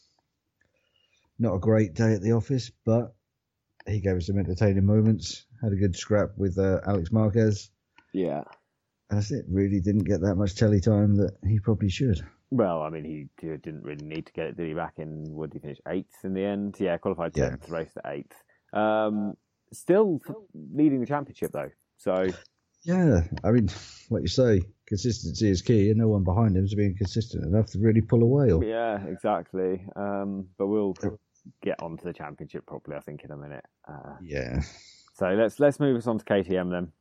not a great day at the office, but he gave us some entertaining moments. Had a good scrap with uh, Alex Marquez. Yeah. And that's it. Really didn't get that much telly time that he probably should. Well, I mean, he didn't really need to get it, did he? Back in, what did he finish? Eighth in the end? Yeah, qualified Yeah. tenth, raced at eighth. Um, still leading the championship, though. So, Yeah, I mean, like you say, consistency is key, and no one behind him is being consistent enough to really pull away. Or... yeah, exactly. Um, but we'll get on to the championship properly, I think, in a minute. Uh, Yeah. So let's let's move us on to K T M then.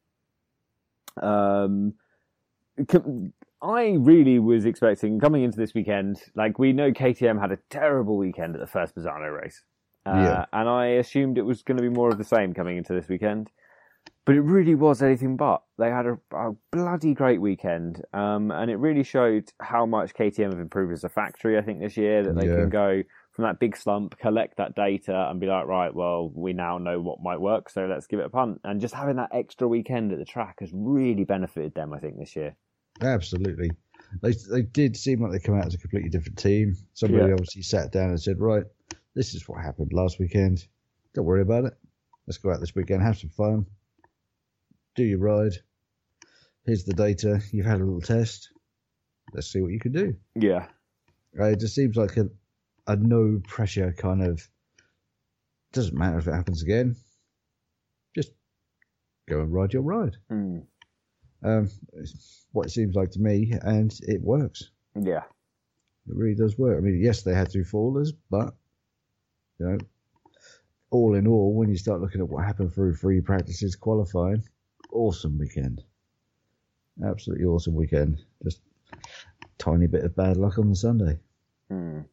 Um, com- I really was expecting, coming into this weekend, like we know K T M had a terrible weekend at the first Bazzano race. Uh, Yeah. And I assumed it was going to be more of the same coming into this weekend. But it really was anything but. They had a, a bloody great weekend. Um, and it really showed how much K T M have improved as a factory, I think, this year, that they Yeah. can go from that big slump, collect that data and be like, right, well, we now know what might work, so let's give it a punt. And just having that extra weekend at the track has really benefited them, I think, this year. Absolutely. They they did seem like they come out as a completely different team. Somebody Yeah. obviously sat down and said, right, this is what happened last weekend. Don't worry about it. Let's go out this weekend, have some fun. Do your ride. Here's the data. You've had a little test. Let's see what you can do. Yeah. Uh, it just seems like a, a no pressure kind of, doesn't matter if it happens again. Just go and ride your ride. Mm. Um, it's what it seems like to me, and it works. Yeah. It really does work. I mean, yes, they had two fallers, but, you know, all in all, when you start looking at what happened through free practices qualifying, awesome weekend. Absolutely awesome weekend. Just tiny bit of bad luck on the Sunday. Mm.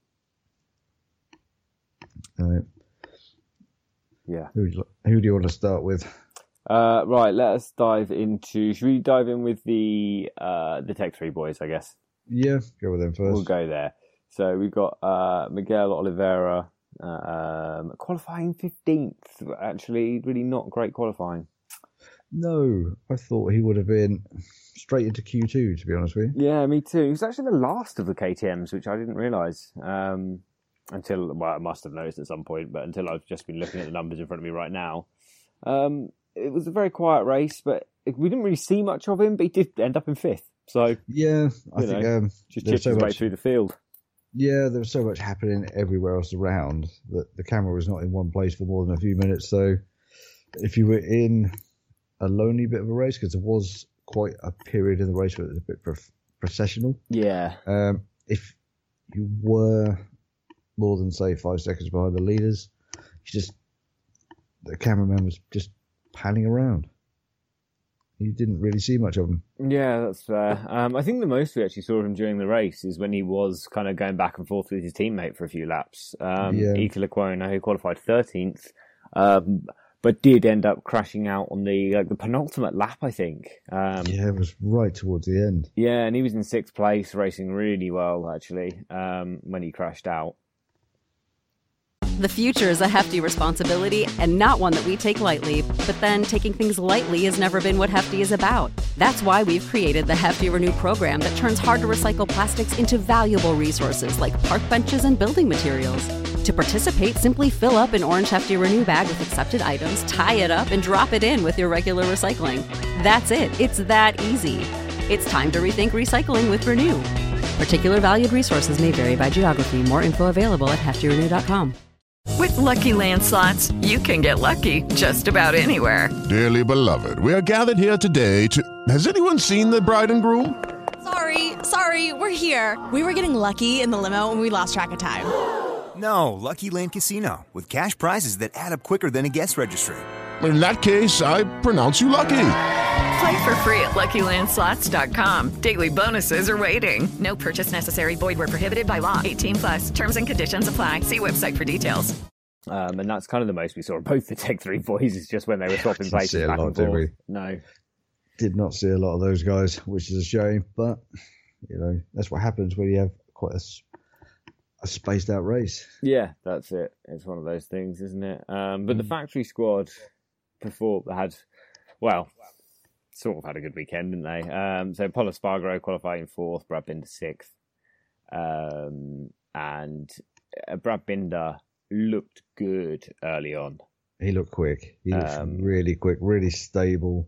Uh, Yeah. who, would you, who do you want to start with? Uh, right, let us dive into... Should we dive in with the uh, the Tech three boys, I guess? Yeah, go with them first. We'll go there. So we've got uh, Miguel Oliveira uh, um, qualifying fifteenth. Actually, really not great qualifying. No, I thought he would have been straight into Q two, to be honest with you. Yeah, me too. He was actually the last of the K T Ms, which I didn't realise um, until, well, I must have noticed at some point, but until I've just been looking at the numbers in front of me right now. Um, it was a very quiet race, but we didn't really see much of him, but he did end up in fifth. So, Yeah, I You think know, um, just there was chipped so his way much. through the field. Yeah, there was so much happening everywhere else around that the camera was not in one place for more than a few minutes. So if you were in a lonely bit of a race, because there was quite a period in the race where it was a bit pro- processional, Yeah. um, if you were more than, say, five seconds behind the leaders, you just the cameraman was just panning around. You didn't really see much of him. Yeah, that's fair. Um, I think the most we actually saw of him during the race is when he was kind of going back and forth with his teammate for a few laps. Um, Yeah. Ika Lecuona, who qualified thirteenth, um, but did end up crashing out on the like the penultimate lap, I think. Um, Yeah, it was right towards the end. yeah, and he was in sixth place, racing really well, actually, um, when he crashed out. The future is a hefty responsibility and not one that we take lightly. But then taking things lightly has never been what Hefty is about. That's why we've created the Hefty Renew program that turns hard to recycle plastics into valuable resources like park benches and building materials. To participate, simply fill up an Orange Hefty Renew bag with accepted items, tie it up, and drop it in with your regular recycling. That's it. It's that easy. It's time to rethink recycling with Renew. Particular valued resources may vary by geography. More info available at hefty renew dot com. With Lucky Land Slots, you can get lucky just about anywhere. Dearly beloved, we are gathered here today to... Has anyone seen the bride and groom? Sorry, sorry, we're here. We were getting lucky in the limo and we lost track of time. No, Lucky Land Casino, with cash prizes that add up quicker than a guest registry. In that case, I pronounce you lucky. Play for free at lucky land slots dot com. Daily bonuses are waiting. No purchase necessary. Void where prohibited by law. eighteen plus. Terms and conditions apply. See website for details. Um, and that's kind of the most we saw of both the Tech three boys, is just when they were swapping places back and forth. No. Did not see a lot of those guys, which is a shame. But, you know, that's what happens when you have quite a, a spaced out race. Yeah, that's it. It's one of those things, isn't it? Um, but mm. the factory squad before had, well, sort of had a good weekend, didn't they? Um, so Pol Espargaro qualifying fourth, Brad Binder sixth. Um, and uh, Brad Binder looked good early on. He looked quick. He looked um, really quick, really stable.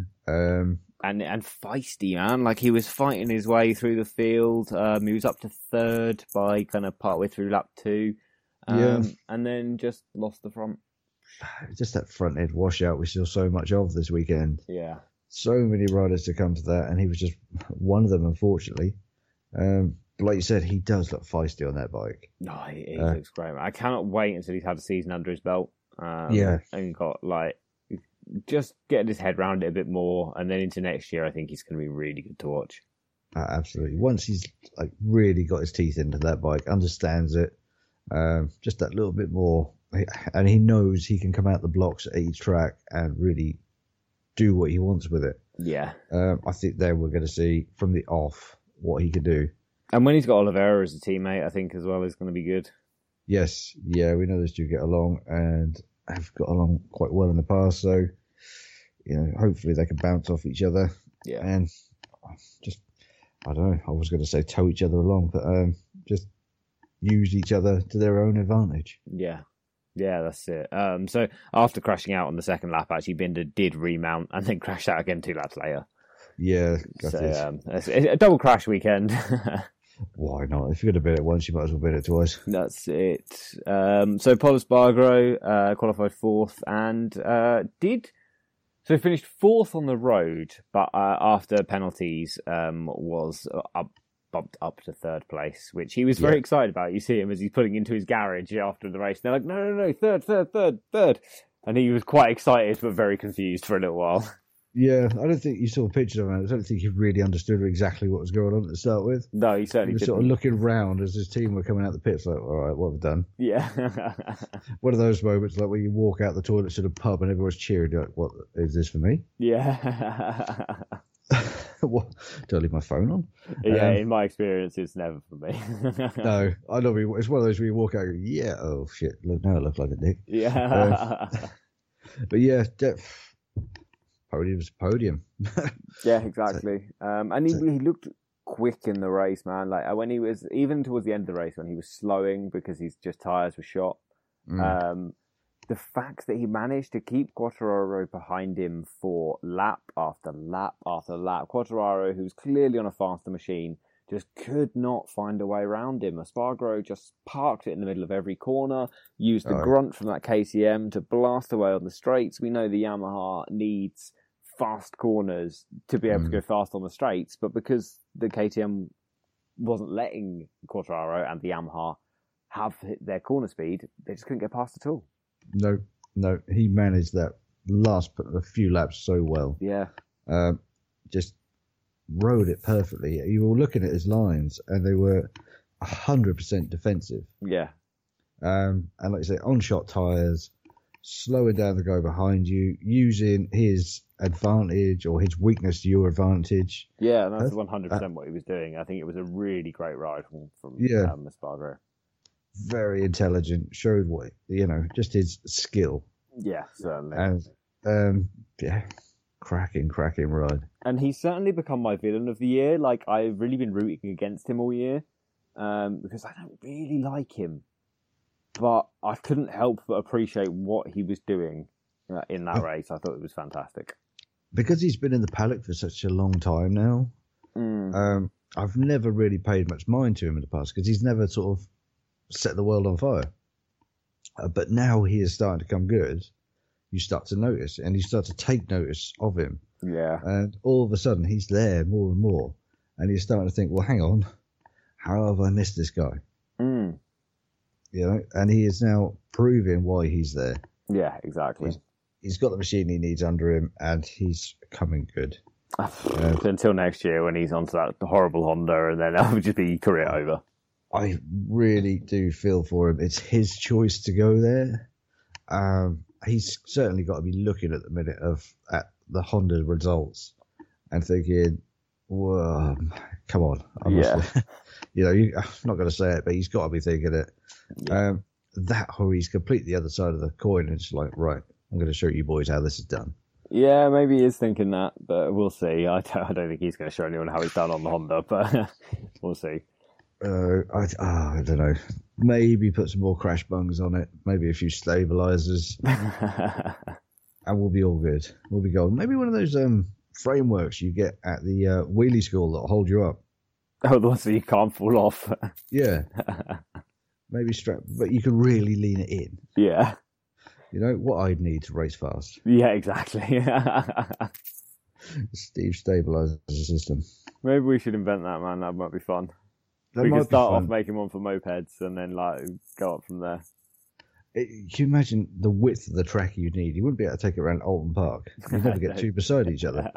Um, and and feisty, man. Like, he was fighting his way through the field. Um, he was up to third by kind of partway through lap two. Um, yeah. And then just lost the front. Just that front end washout we saw so much of this weekend. Yeah. So many riders to come to that, and he was just one of them, unfortunately. Um, but like you said, he does look feisty on that bike. No, he, he uh, looks great. I cannot wait until he's had a season under his belt. Um, yeah. And got, like, just getting his head around it a bit more, and then into next year, I think he's going to be really good to watch. Uh, absolutely. Once he's like really got his teeth into that bike, understands it, um, just that little bit more, and he knows he can come out the blocks at each track and really do what he wants with it. Yeah. Um, I think there we're going to see from the off what he can do. And when he's got Oliveira as a teammate, I think as well is going to be good. Yes. Yeah, we know those two get along and have got along quite well in the past. So, you know, hopefully they can bounce off each other. Yeah. And just, I don't know, I was going to say tow each other along, but um, just use each other to their own advantage. Yeah. Yeah, that's it. Um, so after crashing out on the second lap, actually, Binder did remount and then crashed out again two laps later. Yeah, so um, it's a double crash weekend. Why not? If you're going to bid it once, you might as well bid it twice. That's it. Um, so Pol Espargaro uh, qualified fourth and uh, did so finished fourth on the road, but uh, after penalties um, was up. bumped up to third place, which he was very yeah. excited about. You see him as he's putting into his garage after the race. They're like, no, no, no, third, third, third, third. And he was quite excited, but very confused for a little while. Yeah, I don't think you saw pictures of him. I don't think he really understood exactly what was going on to start with. No, he certainly he was didn't. Sort of looking around as his team were coming out the pits, like, all right, what have we done? Yeah. One of those moments, like when you walk out the toilet to the pub and everyone's cheering, you're like, what, is this for me? Yeah. What? Do I leave my phone on? Yeah, um, in my experience, it's never for me. No, I know. It's one of those where you walk out and go, yeah, oh shit, look, now I look like a dick. Yeah. Um, but yeah, depth, podium's podium. Yeah, exactly. So, um, and he, he looked quick in the race, man. Like when he was, even towards the end of the race, when he was slowing because his just tyres were shot. Mm. Um, The fact that he managed to keep Quartararo behind him for lap after lap after lap. Quartararo, who's clearly on a faster machine, just could not find a way around him. Espargaro just parked it in the middle of every corner, used the oh. grunt from that K T M to blast away on the straights. We know the Yamaha needs fast corners to be able mm. to go fast on the straights, but because the K T M wasn't letting Quartararo and the Yamaha have their corner speed, they just couldn't get past at all. No, no, he managed that last a few laps so well. Yeah. Um, just rode it perfectly. You were looking at his lines, and they were one hundred percent defensive. Yeah. Um, and like I say, on-shot tyres, slowing down the guy behind you, using his advantage or his weakness to your advantage. Yeah, that's one hundred percent uh, what he was doing. I think it was a really great ride from, from yeah. um, Espargaro. Very intelligent, showed what, you know, just his skill. Yeah, certainly. And, um, yeah, cracking, cracking ride. And he's certainly become my villain of the year. Like, I've really been rooting against him all year, um, because I don't really like him. but I couldn't help but appreciate what he was doing uh, in that race. I thought it was fantastic. Because he's been in the paddock for such a long time now, mm. um, I've never really paid much mind to him in the past because he's never sort of set the world on fire. Uh, but now he is starting to come good. You start to notice, and you start to take notice of him. Yeah. And all of a sudden, he's there more and more. And you're starting to think, well, hang on, how have I missed this guy? Mm. You know, and he is now proving why he's there. Yeah, exactly. He's, he's got the machine he needs under him, and he's coming good. uh, Until next year when he's onto that horrible Honda, and then that'll just be career over. I really do feel for him. It's his choice to go there. Um, he's certainly got to be looking at the minute of at the Honda results and thinking, "Whoa, come on!" I must, yeah, you know, you, I'm not going to say it, but he's got to be thinking it. Yeah. Um, that or he's completely the other side of the coin, and it's like, right, I'm going to show you boys how this is done. Yeah, maybe he is thinking that, but we'll see. I don't, I don't think he's going to show anyone how it's done on the Honda, but we'll see. Uh, I, oh, I don't know. Maybe put some more crash bungs on it. Maybe a few stabilizers, and we'll be all good. We'll be golden. Maybe one of those um, frameworks you get at the uh, wheelie school that'll hold you up. Oh, the ones that you can't fall off. Yeah. Maybe strap, but you can really lean it in. Yeah. You know what I'd need to race fast? Yeah, exactly. Steve stabilizer system. Maybe we should invent that, man. That might be fun. That we might could start be fun. off making one for mopeds and then like go up from there. It, can you imagine the width of the track you'd need? You wouldn't be able to take it around Alton Park. You'd never get two beside each other.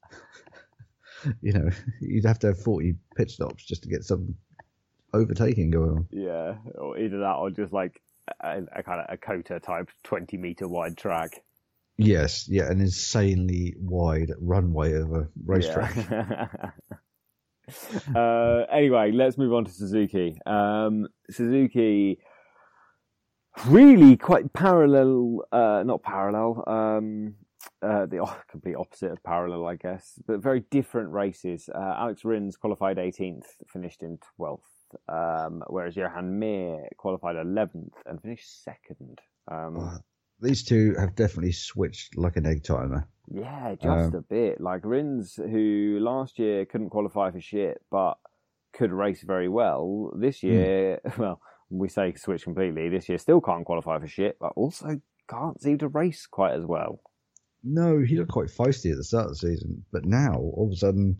You know, you'd have to have forty pit stops just to get some overtaking going on. Yeah, or either that or just like a, a kind of a COTA type twenty meter wide track. Yes, yeah, an insanely wide runway of a racetrack. Yeah. uh, anyway, let's move on to Suzuki. Um, Suzuki, really quite parallel, uh, not parallel, um, uh, the oh, complete opposite of parallel, I guess, but very different races. Uh, Alex Rins qualified eighteenth, finished in twelfth, um, whereas Johan Mir qualified eleventh and finished second. Um, oh, these two have definitely switched like an egg timer. Yeah, just um, a bit. Like Rins, who last year couldn't qualify for shit, but could race very well. This year, mm. well, we say switch completely. This year still can't qualify for shit, but also can't seem to race quite as well. No, he looked quite feisty at the start of the season, but now, all of a sudden,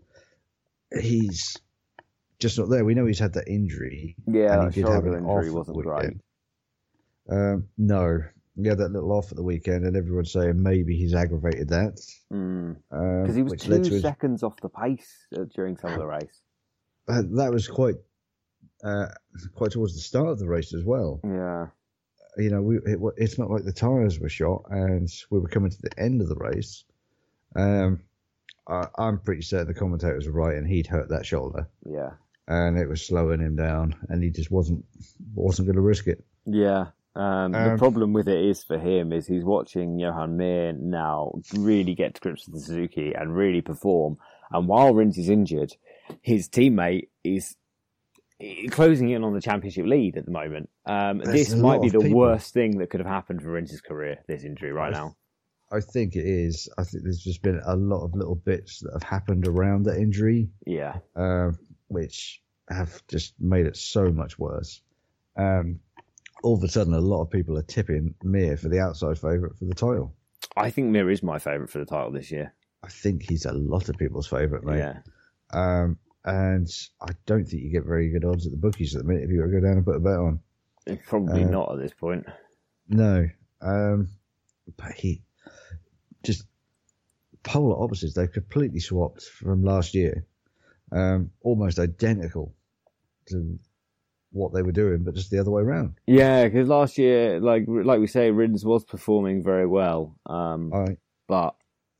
he's just not there. We know he's had that injury. Yeah, and that he did have an injury off wasn't weekend. great. Um, no. He had that little off at the weekend, and everyone's saying maybe he's aggravated that. Because mm. um, he was two his... seconds off the pace uh, during some of the race. Uh, that was quite uh, quite towards the start of the race as well. Yeah. You know, we, it, it's not like the tyres were shot and we were coming to the end of the race. Um, I, I'm pretty certain the commentators were right and he'd hurt that shoulder. Yeah. And it was slowing him down and he just wasn't wasn't going to risk it. Yeah. Um, um, the problem with it is for him is he's watching Johan Mir now really get to grips with the Suzuki and really perform. And while Rins is injured, his teammate is closing in on the championship lead at the moment. Um, this might be the people. worst thing that could have happened for Rins' career, this injury right I th- now. I think it is. I think there's just been a lot of little bits that have happened around that injury. Yeah. Uh, which have just made it so much worse. Um, all of a sudden, a lot of people are tipping Mir for the outside favourite for the title. I think Mir is my favourite for the title this year. I think he's a lot of people's favourite, mate. Yeah. Um, and I don't think you get very good odds at the bookies at the minute if you were to go down and put a bet on. Probably uh, not at this point. No. Um, but he just polar opposites. They've completely swapped from last year. Um, almost identical to what they were doing, but just the other way around. Yeah, because last year, like like we say, Rins was performing very well. Um, right. But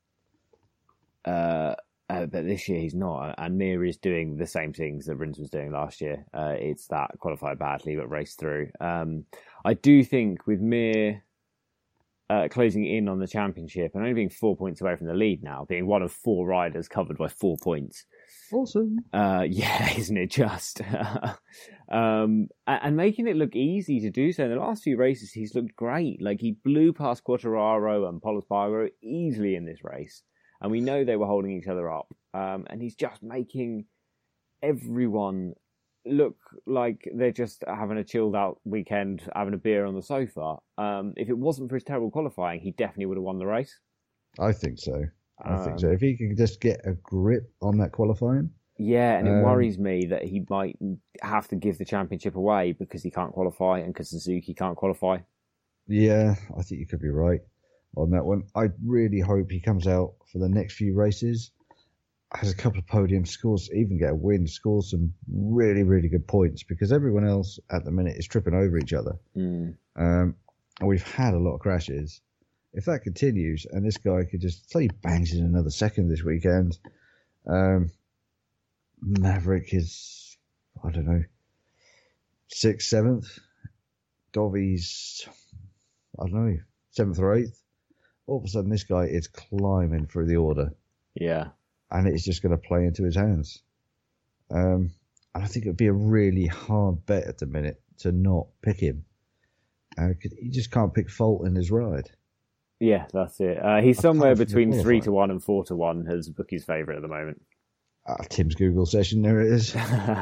uh, uh, but this year he's not, and Mir is doing the same things that Rins was doing last year. Uh, it's that qualify badly but race through. Um, I do think with Mir, uh, closing in on the championship and only being four points away from the lead now, being one of four riders covered by four points. Awesome. Uh, yeah, isn't it just? um, and making it look easy to do so. In the last few races, he's looked great. Like, he blew past Quartararo and Pol Espargaro easily in this race. And we know they were holding each other up. Um, and he's just making everyone look like they're just having a chilled out weekend, having a beer on the sofa. Um, if it wasn't for his terrible qualifying, he definitely would have won the race. I think so. I um, think so. If he can just get a grip on that qualifying. Yeah, and it um, worries me that he might have to give the championship away because he can't qualify and because Suzuki can't qualify. Yeah, I think you could be right on that one. I really hope he comes out for the next few races, has a couple of podiums, scores, even get a win, scores some really, really good points, because everyone else at the minute is tripping over each other. Mm. Um, and we've had a lot of crashes. If that continues and this guy could just say he bangs in another second this weekend, um, Maverick is, I don't know, sixth, seventh. Dovy's, I don't know, seventh or eighth. All of a sudden, this guy is climbing through the order. Yeah. And it's just going to play into his hands. Um, and I think it would be a really hard bet at the minute to not pick him. Uh, you just can't pick fault in his ride. Yeah, that's it. Uh, he's somewhere between three to one and four to one as bookie's favourite at the moment. Ah, Tim's Google session, there it is.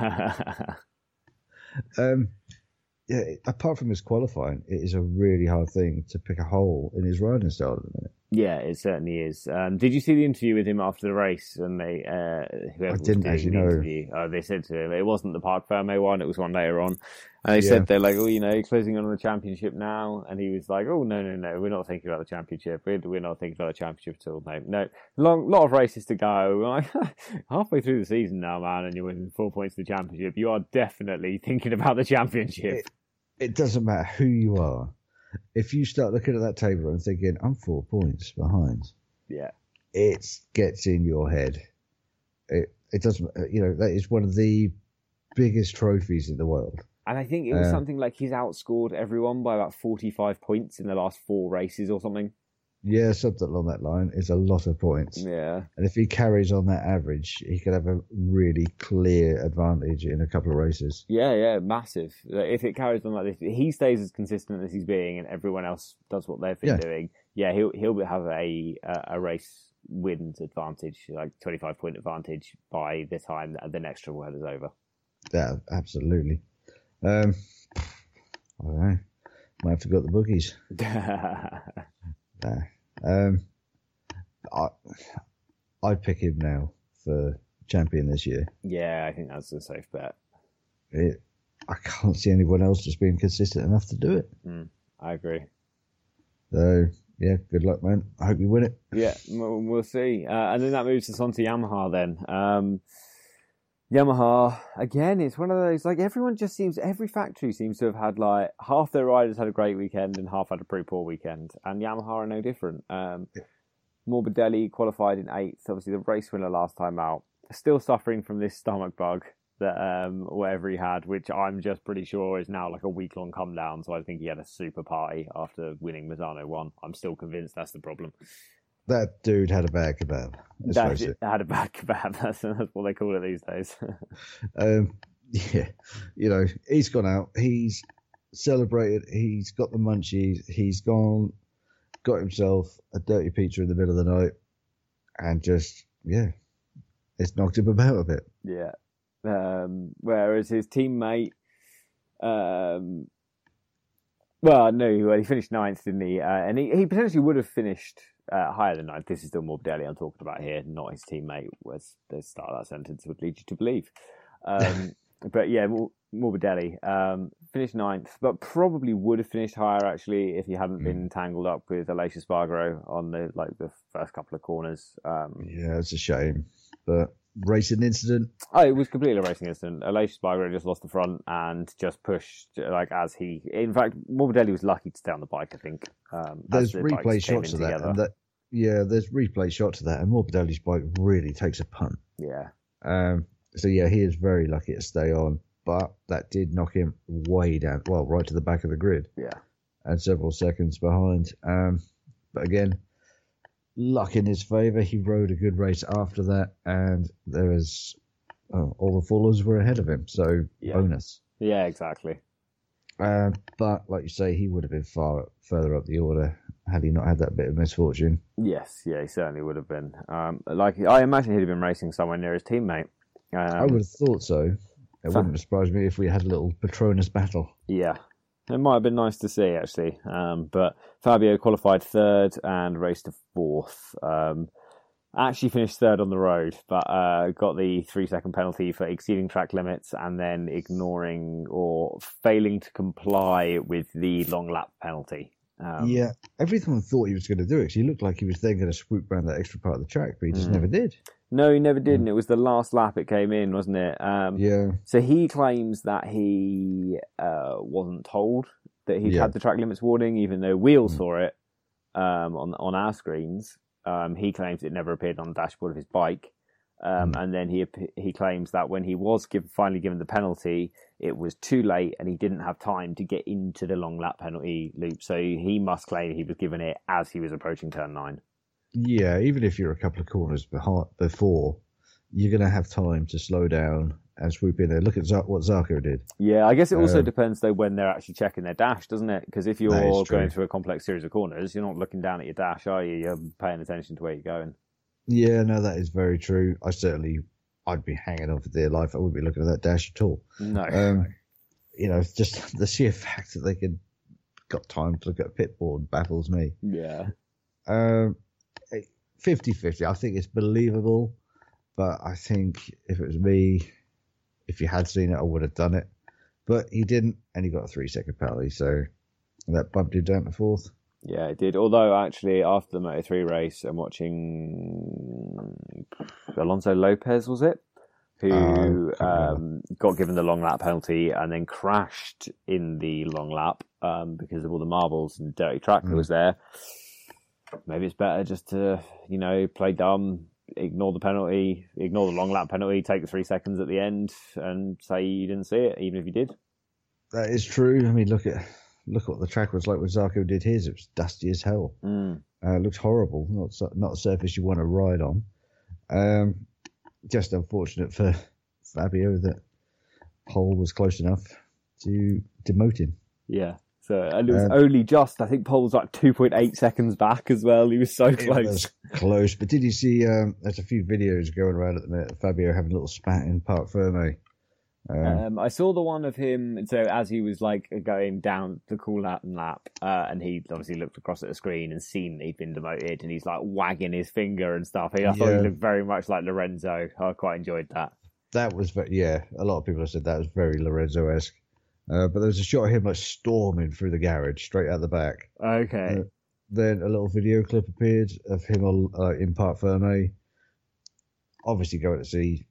um, yeah, apart from his qualifying, it is a really hard thing to pick a hole in his riding style at the minute. Yeah, it certainly is. Um, did you see the interview with him after the race? And they, uh, whoever I didn't was actually doing the know. interview, uh, they said to him, it wasn't the Parc Fermé one, it was one later on. And they Yeah. said, they're like, oh, you know, closing on the championship now. And he was like, oh, no, no, no, we're not thinking about the championship. We're, we're not thinking about the championship at all. No, no. Long, lot of races to go. Like, halfway through the season now, man, and you're winning four points to the championship. You are definitely thinking about the championship. It, it doesn't matter who you are. If you start looking at that table and thinking, I'm four points behind. Yeah. It gets in your head. It, it doesn't, you know, that is one of the biggest trophies in the world. And I think it was Uh, something like he's outscored everyone by about forty-five points in the last four races or something. Yeah, something along that line is a lot of points. Yeah. And if he carries on that average, he could have a really clear advantage in a couple of races. Yeah, yeah, massive. Like, if it carries on like this, if he stays as consistent as he's being and everyone else does what they've been Yeah. doing, yeah, he'll he'll have a a, a race wins advantage, like twenty-five point advantage by the time that the next triple header's over. Yeah, absolutely. Um, I don't know. Might have to go at the bookies. Nah. Um, I, I'd pick him now for champion this year. Yeah, I think that's a safe bet. It, I can't see anyone else just being consistent enough to do it. Mm, I agree. So, yeah, good luck, man. I hope you win it. Yeah, we'll, we'll see. Uh, and then that moves us on to Yamaha then. Um, Yamaha, again, it's one of those, like, everyone just seems, every factory seems to have had, like, half their riders had a great weekend and half had a pretty poor weekend. And Yamaha are no different. Um, Morbidelli qualified in eighth, obviously the race winner last time out. Still suffering from this stomach bug that um, whatever he had, which I'm just pretty sure is now like a week-long come down. So I think he had a super party after winning Misano one. I'm still convinced that's the problem. That dude had a bad kebab. Let's That face it. had a bad kebab. That's, that's what they call it these days. Um, yeah, you know, he's gone out. He's celebrated. He's got the munchies. He's gone, got himself a dirty pizza in the middle of the night, and just, yeah, it's knocked him about a bit. Yeah. Um, whereas his teammate, um, well, no, well, he finished ninth, didn't he? Uh, and he, he potentially would have finished uh, higher than ninth. This is still Morbidelli I'm talking about here, not his teammate, as the start of that sentence would lead you to believe. Um, but yeah, Morbidelli um, finished ninth, but probably would have finished higher actually if he hadn't mm. been tangled up with Aleix Espargaro on the like the first couple of corners. Um, yeah, it's a shame, but racing incident. Oh, it was completely a racing incident. Aleix Espargaro just lost the front and just pushed like as he. In fact, Morbidelli was lucky to stay on the bike. I think um, there's the replay shots of that, and that. Yeah, there's replay shots of that, and Morbidelli's bike really takes a punt. Yeah. Um. So yeah, he is very lucky to stay on, but that did knock him way down. Well, right to the back of the grid. Yeah. And several seconds behind. Um. But again, luck in his favour. He rode a good race after that, and there was oh, all the followers were ahead of him, so yeah. bonus. Yeah, exactly. Uh, but like you say, he would have been far further up the order had he not had that bit of misfortune. Yes, yeah, he certainly would have been. Um, like I imagine he'd have been racing somewhere near his teammate. Um, I would have thought so. It wouldn't surprise me if we had a little Patronus battle. Yeah, it might have been nice to see, actually. Um, but Fabio qualified third and raced to fourth. Um, actually finished third on the road, but uh, got the three-second penalty for exceeding track limits and then ignoring or failing to comply with the long lap penalty. Um, yeah, everyone thought he was going to do it, because he looked like he was then going to swoop around that extra part of the track, but he just mm. never did. No, he never did, and it was the last lap it came in, wasn't it? Um, yeah. So he claims that he uh, wasn't told that he'd yeah. had the track limits warning, even though we all mm. saw it um, on on our screens. Um, he claims it never appeared on the dashboard of his bike. Um, mm. And then he he claims that when he was give, finally given the penalty, it was too late and he didn't have time to get into the long lap penalty loop. So he must claim he was given it as he was approaching turn nine. Yeah, even if you're a couple of corners behind, before, you're going to have time to slow down and swoop in there. Look at Z- what Zarco did. Yeah, I guess it also um, depends, though, when they're actually checking their dash, doesn't it? Because if you're going through a complex series of corners, you're not looking down at your dash, are you? You're paying attention to where you're going. Yeah, no, that is very true. I certainly, I'd be hanging on for dear life. I wouldn't be looking at that dash at all. No. Um, you know, just the sheer fact that they could got time to look at a pit board baffles me. Yeah. Um, fifty-fifty. I think it's believable, but I think if it was me, if you had seen it, I would have done it. But he didn't, and he got a three-second penalty, so that bumped him down to fourth. Yeah, it did. Although, actually, after the Moto three race, I'm watching Alonso Lopez, was it? Who uh, um, got given the long lap penalty and then crashed in the long lap um, because of all the marbles and dirty track mm. that was there. Maybe it's better just to, you know, play dumb, ignore the penalty, ignore the long lap penalty, take the three seconds at the end and say you didn't see it, even if you did. That is true. I mean, look at look what the track was like when Zarco did his. It was dusty as hell. Mm. Uh, it looks horrible. Not not a surface you want to ride on. Um, just unfortunate for Fabio that Pole was close enough to demote him. Yeah. So, and it was um, only just, I think Pole was like two point eight seconds back as well. He was so close. It was close. But did you see, um, there's a few videos going around at the minute of Fabio having a little spat in Parc Ferme. Um, um, I saw the one of him, so as he was like going down the cool lap and lap, uh, and he obviously looked across at the screen and seen that he'd been demoted, and he's like wagging his finger and stuff. I thought yeah. he looked very much like Lorenzo. I quite enjoyed that. That was, very, yeah, a lot of people have said that was very Lorenzo-esque. Uh, but there was a shot of him like storming through the garage, straight out the back. Okay. Uh, then a little video clip appeared of him uh, in Parc Ferme, obviously going to see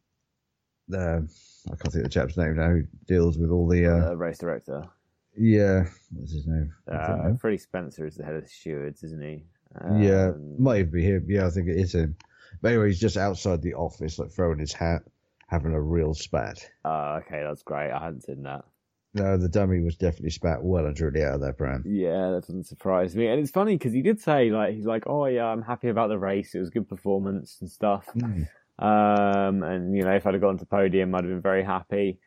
the, I can't think of the chap's name now, who deals with all the... Uh, uh, race director. Yeah, what's his name? Uh, Freddie Spencer is the head of the stewards, isn't he? Um, yeah, might even be him. Yeah, I think it is him. But anyway, he's just outside the office, like throwing his hat, having a real spat. Oh, okay, that's great. I hadn't seen that. No, the dummy was definitely spat well and truly out of that brand. Yeah, that doesn't surprise me. And it's funny because he did say, like, he's like, oh yeah, I'm happy about the race. It was a good performance and stuff. Mm. Um, and, you know, if I'd have gone to the podium, I'd have been very happy.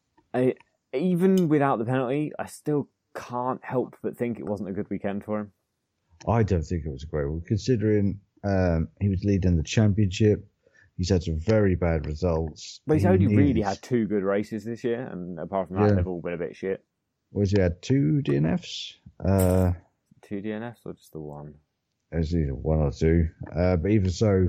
I, even without the penalty, I still can't help but think it wasn't a good weekend for him. I don't think it was a great one, considering um, he was leading the championship. He's had some very bad results. But he's he only needs... really had two good races this year, and apart from that, yeah. they've all been a bit shit. Was he had two D N Fs? Uh, two D N Fs or just the one? It was either one or two. Uh, but even so,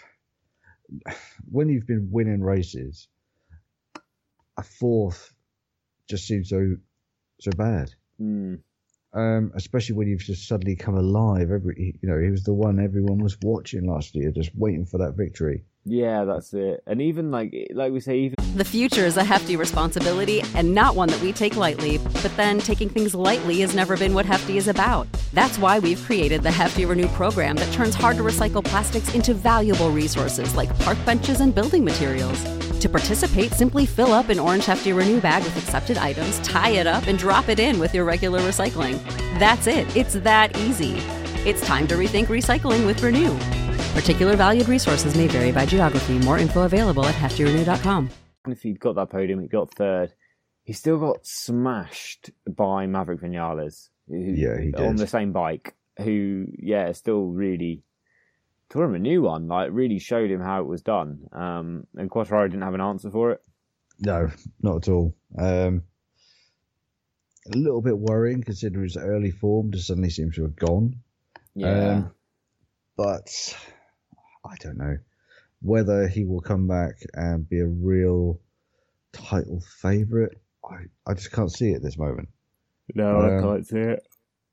when you've been winning races, a fourth just seems so so bad. Mm. Um, especially when you've just suddenly come alive. Every, you know, he was the one everyone was watching last year, just waiting for that victory. Yeah, that's it. And even like like we say, even the future is a hefty responsibility and not one that we take lightly. But then taking things lightly has never been what Hefty is about. That's why we've created the Hefty Renew program that turns hard to recycle plastics into valuable resources like park benches and building materials. To participate, simply fill up an orange Hefty Renew bag with accepted items, tie it up, and drop it in with your regular recycling. That's it. It's that easy. It's time to rethink recycling with Renew. Particular valued resources may vary by geography. More info available at hefty renew dot com. If he got that podium, he got third. He still got smashed by Maverick Vinales. Who, yeah, he did. On the same bike. Who, yeah, still really taught him a new one. Like, really showed him how it was done. Um, and Quartararo didn't have an answer for it. No, not at all. Um, a little bit worrying considering his early form just suddenly seems to have gone. Yeah. Um, but I don't know whether he will come back and be a real title favourite. I, I just can't see it at this moment. No, um, I can't see it.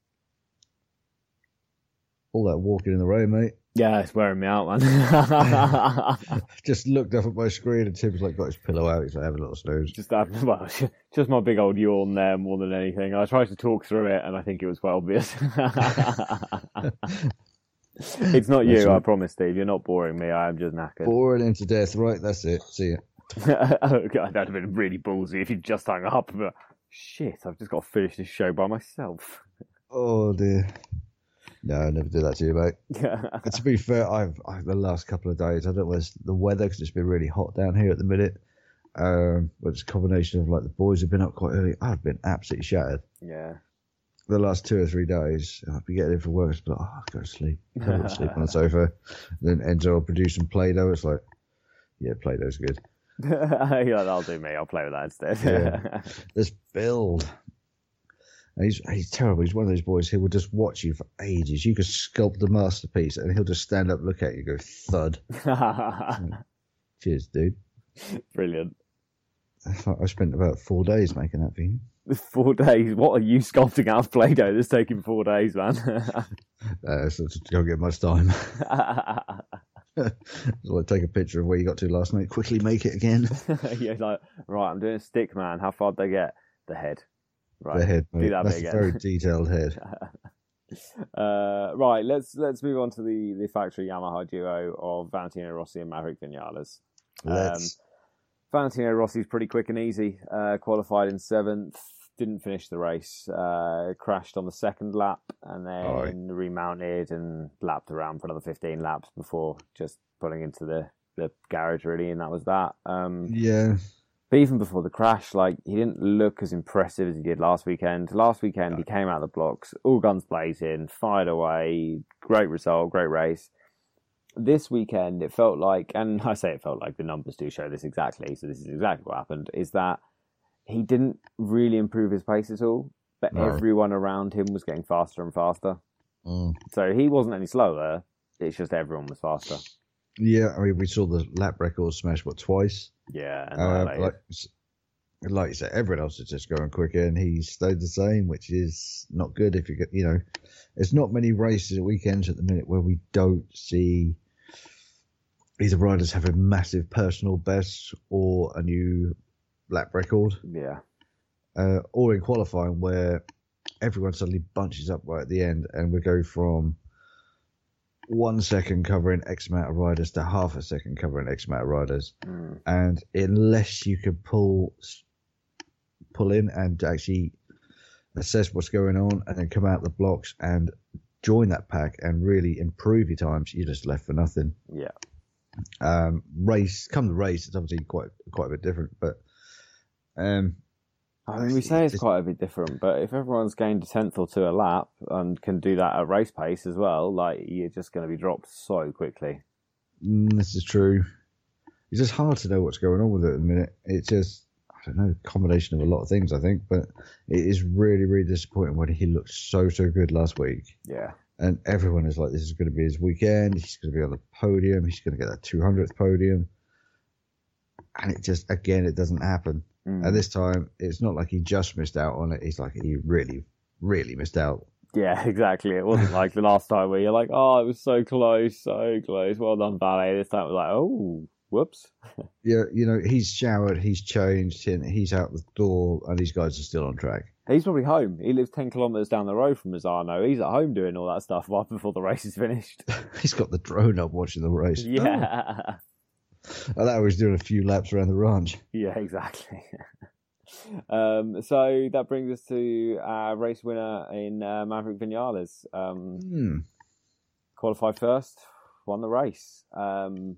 All that walking in the rain, mate. Yeah, it's wearing me out, man. Just looked up at my screen and Tim's like got his pillow out. He's like having a little snooze. Just that, well, just my big old yawn there more than anything. I tried to talk through it and I think it was quite obvious. It's not you, right. I promise, Steve. You're not boring me. I am just knackered. Boring into death, right? That's it. See ya. Oh, God, that'd have been really ballsy if you just hung up. But shit, I've just got to finish this show by myself. Oh dear. No, I never do that to you, mate. To be fair, I've, I've the last couple of days, I don't know whether it's the weather because it's been really hot down here at the minute. Um, but it's a combination of like the boys have been up quite early. I've been absolutely shattered. Yeah. The last two or three days, I'd be getting in for work. I'd be like, oh, I'll go to sleep. I'll go to sleep on the sofa. Then Enzo will produce some Play-Doh. It's like, yeah, Play-Doh's good. Yeah, that'll do me. I'll play with that instead. Yeah. This build. And he's he's terrible. He's one of those boys who will just watch you for ages. You could sculpt the masterpiece and he'll just stand up, look at you, go thud. Cheers, dude. Brilliant. I spent about four days making that for you. Four days? What are you sculpting out of Play-Doh? That's taking four days, man. uh, so to go get much time. So I take a picture of where you got to last night. Quickly make it again. Yeah, like, right, I'm doing a stick, man. How far did they get? The head. Right. The head. Mate. Do that That's bit a again. very detailed head. uh, right, let's let's move on to the, the factory Yamaha duo of Valentino Rossi and Maverick Vinales. Let's. Um, Valentino Rossi's pretty quick and easy. Uh, qualified in seventh, didn't finish the race. Uh, crashed on the second lap and then right. remounted and lapped around for another fifteen laps before just pulling into the, the garage, really, and that was that. Um, yeah. But even before the crash, like, he didn't look as impressive as he did last weekend. Last weekend, he came out of the blocks, all guns blazing, fired away, great result, great race. This weekend, it felt like, and I say it felt like, the numbers do show this exactly, so this is exactly what happened, is that he didn't really improve his pace at all, but no. everyone around him was getting faster and faster. Mm. So he wasn't any slower, it's just everyone was faster. Yeah, I mean, we saw the lap record smash, what, twice? Yeah. Uh, like, like you said, everyone else is just going quicker, and he stayed the same, which is not good. If you get, you know, there's not many races at weekends at the minute where we don't see either riders having massive personal bests or a new lap record. Yeah. Uh, or in qualifying where everyone suddenly bunches up right at the end, and we go from one second covering X amount of riders to half a second covering X amount of riders. Mm. And unless you can pull pull in and actually assess what's going on and then come out the blocks and join that pack and really improve your times, you're just left for nothing. Yeah. Um, race, come the race, it's obviously quite quite a bit different, but um, I mean, we say it's quite a bit different, but if everyone's gained a tenth or two a lap and can do that at race pace as well, like, you're just going to be dropped so quickly. Mm, this is true. It's just hard to know what's going on with it at the minute. It's just, I don't know, a combination of a lot of things, I think, but it is really, really disappointing when he looked so, so good last week. Yeah. And everyone is like, this is going to be his weekend. He's going to be on the podium. He's going to get that two hundredth podium. And it just, again, it doesn't happen. Mm. And this time, it's not like he just missed out on it. It's like he really, really missed out. Yeah, exactly. It wasn't like the last time where you're like, oh, it was so close, so close. Well done, Valet. This time it was like, oh, whoops. Yeah, you know, he's showered, he's changed, he's out the door, and these guys are still on track. He's probably home. He lives ten kilometres down the road from Mazzano. He's at home doing all that stuff right before the race is finished. He's got the drone up watching the race. Yeah. Oh. I thought he was doing a few laps around the ranch. Yeah, exactly. um, so that brings us to our race winner in uh, Maverick Vinales. Um, hmm. qualified first, won the race. Um,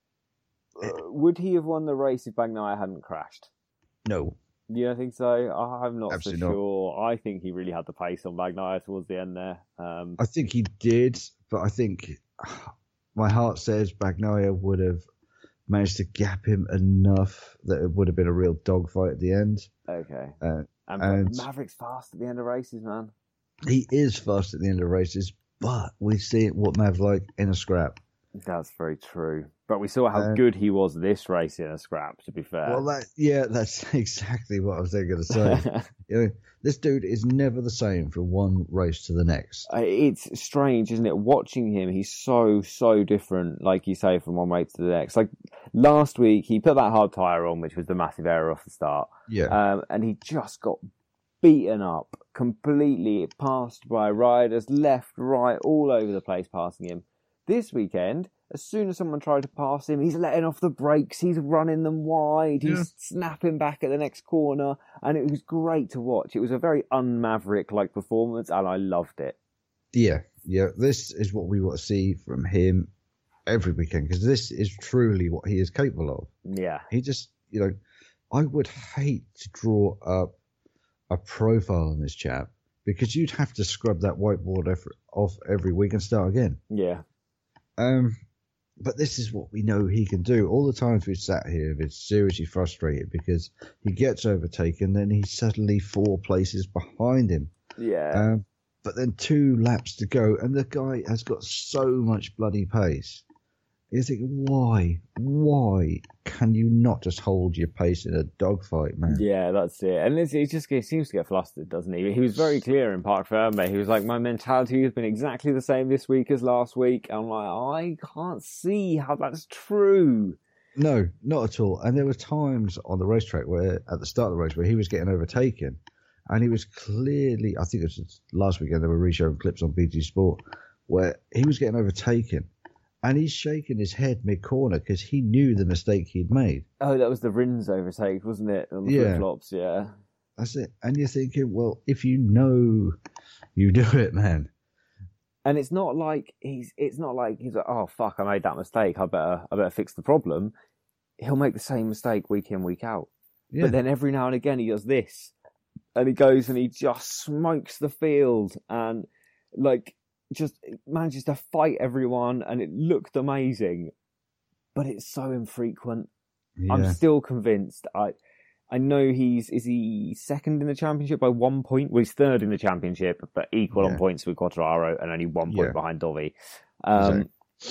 uh, would he have won the race if Bagnaia hadn't crashed? No. You don't think so? I'm not Absolutely so not. sure. I think he really had the pace on Bagnaia towards the end there. Um, I think he did, but I think my heart says Bagnaia would have managed to gap him enough that it would have been a real dogfight at the end. Okay. Uh, and, and Maverick's fast at the end of races, man. He is fast at the end of races, but we see what Mav's like in a scrap. That's very true. But we saw how Um, good he was this race in a scrap, to be fair. Well, that yeah, that's exactly what I was going to say. You know, this dude is never the same from one race to the next. Uh, It's strange, isn't it? Watching him, he's so, so different, like you say, from one race to the next. Like last week, he put that hard tyre on, which was the massive error off the start. Yeah. Um, and he just got beaten up completely, passed by riders, left, right, all over the place passing him. This weekend, as soon as someone tried to pass him, he's letting off the brakes, he's running them wide, he's Yeah. snapping back at the next corner, and it was great to watch. It was a very un-Maverick-like performance, and I loved it. Yeah, yeah. This is what we want to see from him every weekend, because this is truly what he is capable of. Yeah. He just, you know, I would hate to draw up a profile on this chap, because you'd have to scrub that whiteboard effort off every week and start again. Yeah. Um, but this is what we know he can do. All the times we've sat here, we're seriously frustrated because he gets overtaken, then he's suddenly four places behind him. Yeah. Um, but then two laps to go, and the guy has got so much bloody pace. You think, why? Why can you not just hold your pace in a dogfight, man? Yeah, that's it. And it's, it just he seems to get flustered, doesn't he? He was very clear in Parc Ferme. He was like, my mentality has been exactly the same this week as last week. I'm like, I can't see how that's true. No, not at all. And there were times on the racetrack where, at the start of the race, where he was getting overtaken, and he was clearly, I think it was last weekend, they were re-showing clips on B T Sport, where he was getting overtaken, and he's shaking his head mid-corner because he knew the mistake he'd made. Oh, that was the Rins overtake, wasn't it? On the Yeah. flip-flops, yeah. That's it. And you're thinking, well, if you know, you do it, man. And it's not like he's it's not like he's like, oh fuck, I made that mistake, I better I better fix the problem. He'll make the same mistake week in, week out. Yeah. But then every now and again he does this. And he goes and he just smokes the field and like just manages to fight everyone, and it looked amazing. But it's so infrequent. Yeah. I'm still convinced. I I know he's is he second in the championship by one point? Well, he's third in the championship, but equal Yeah. on points with Quartararo and only one point Yeah. behind Dovi. Um,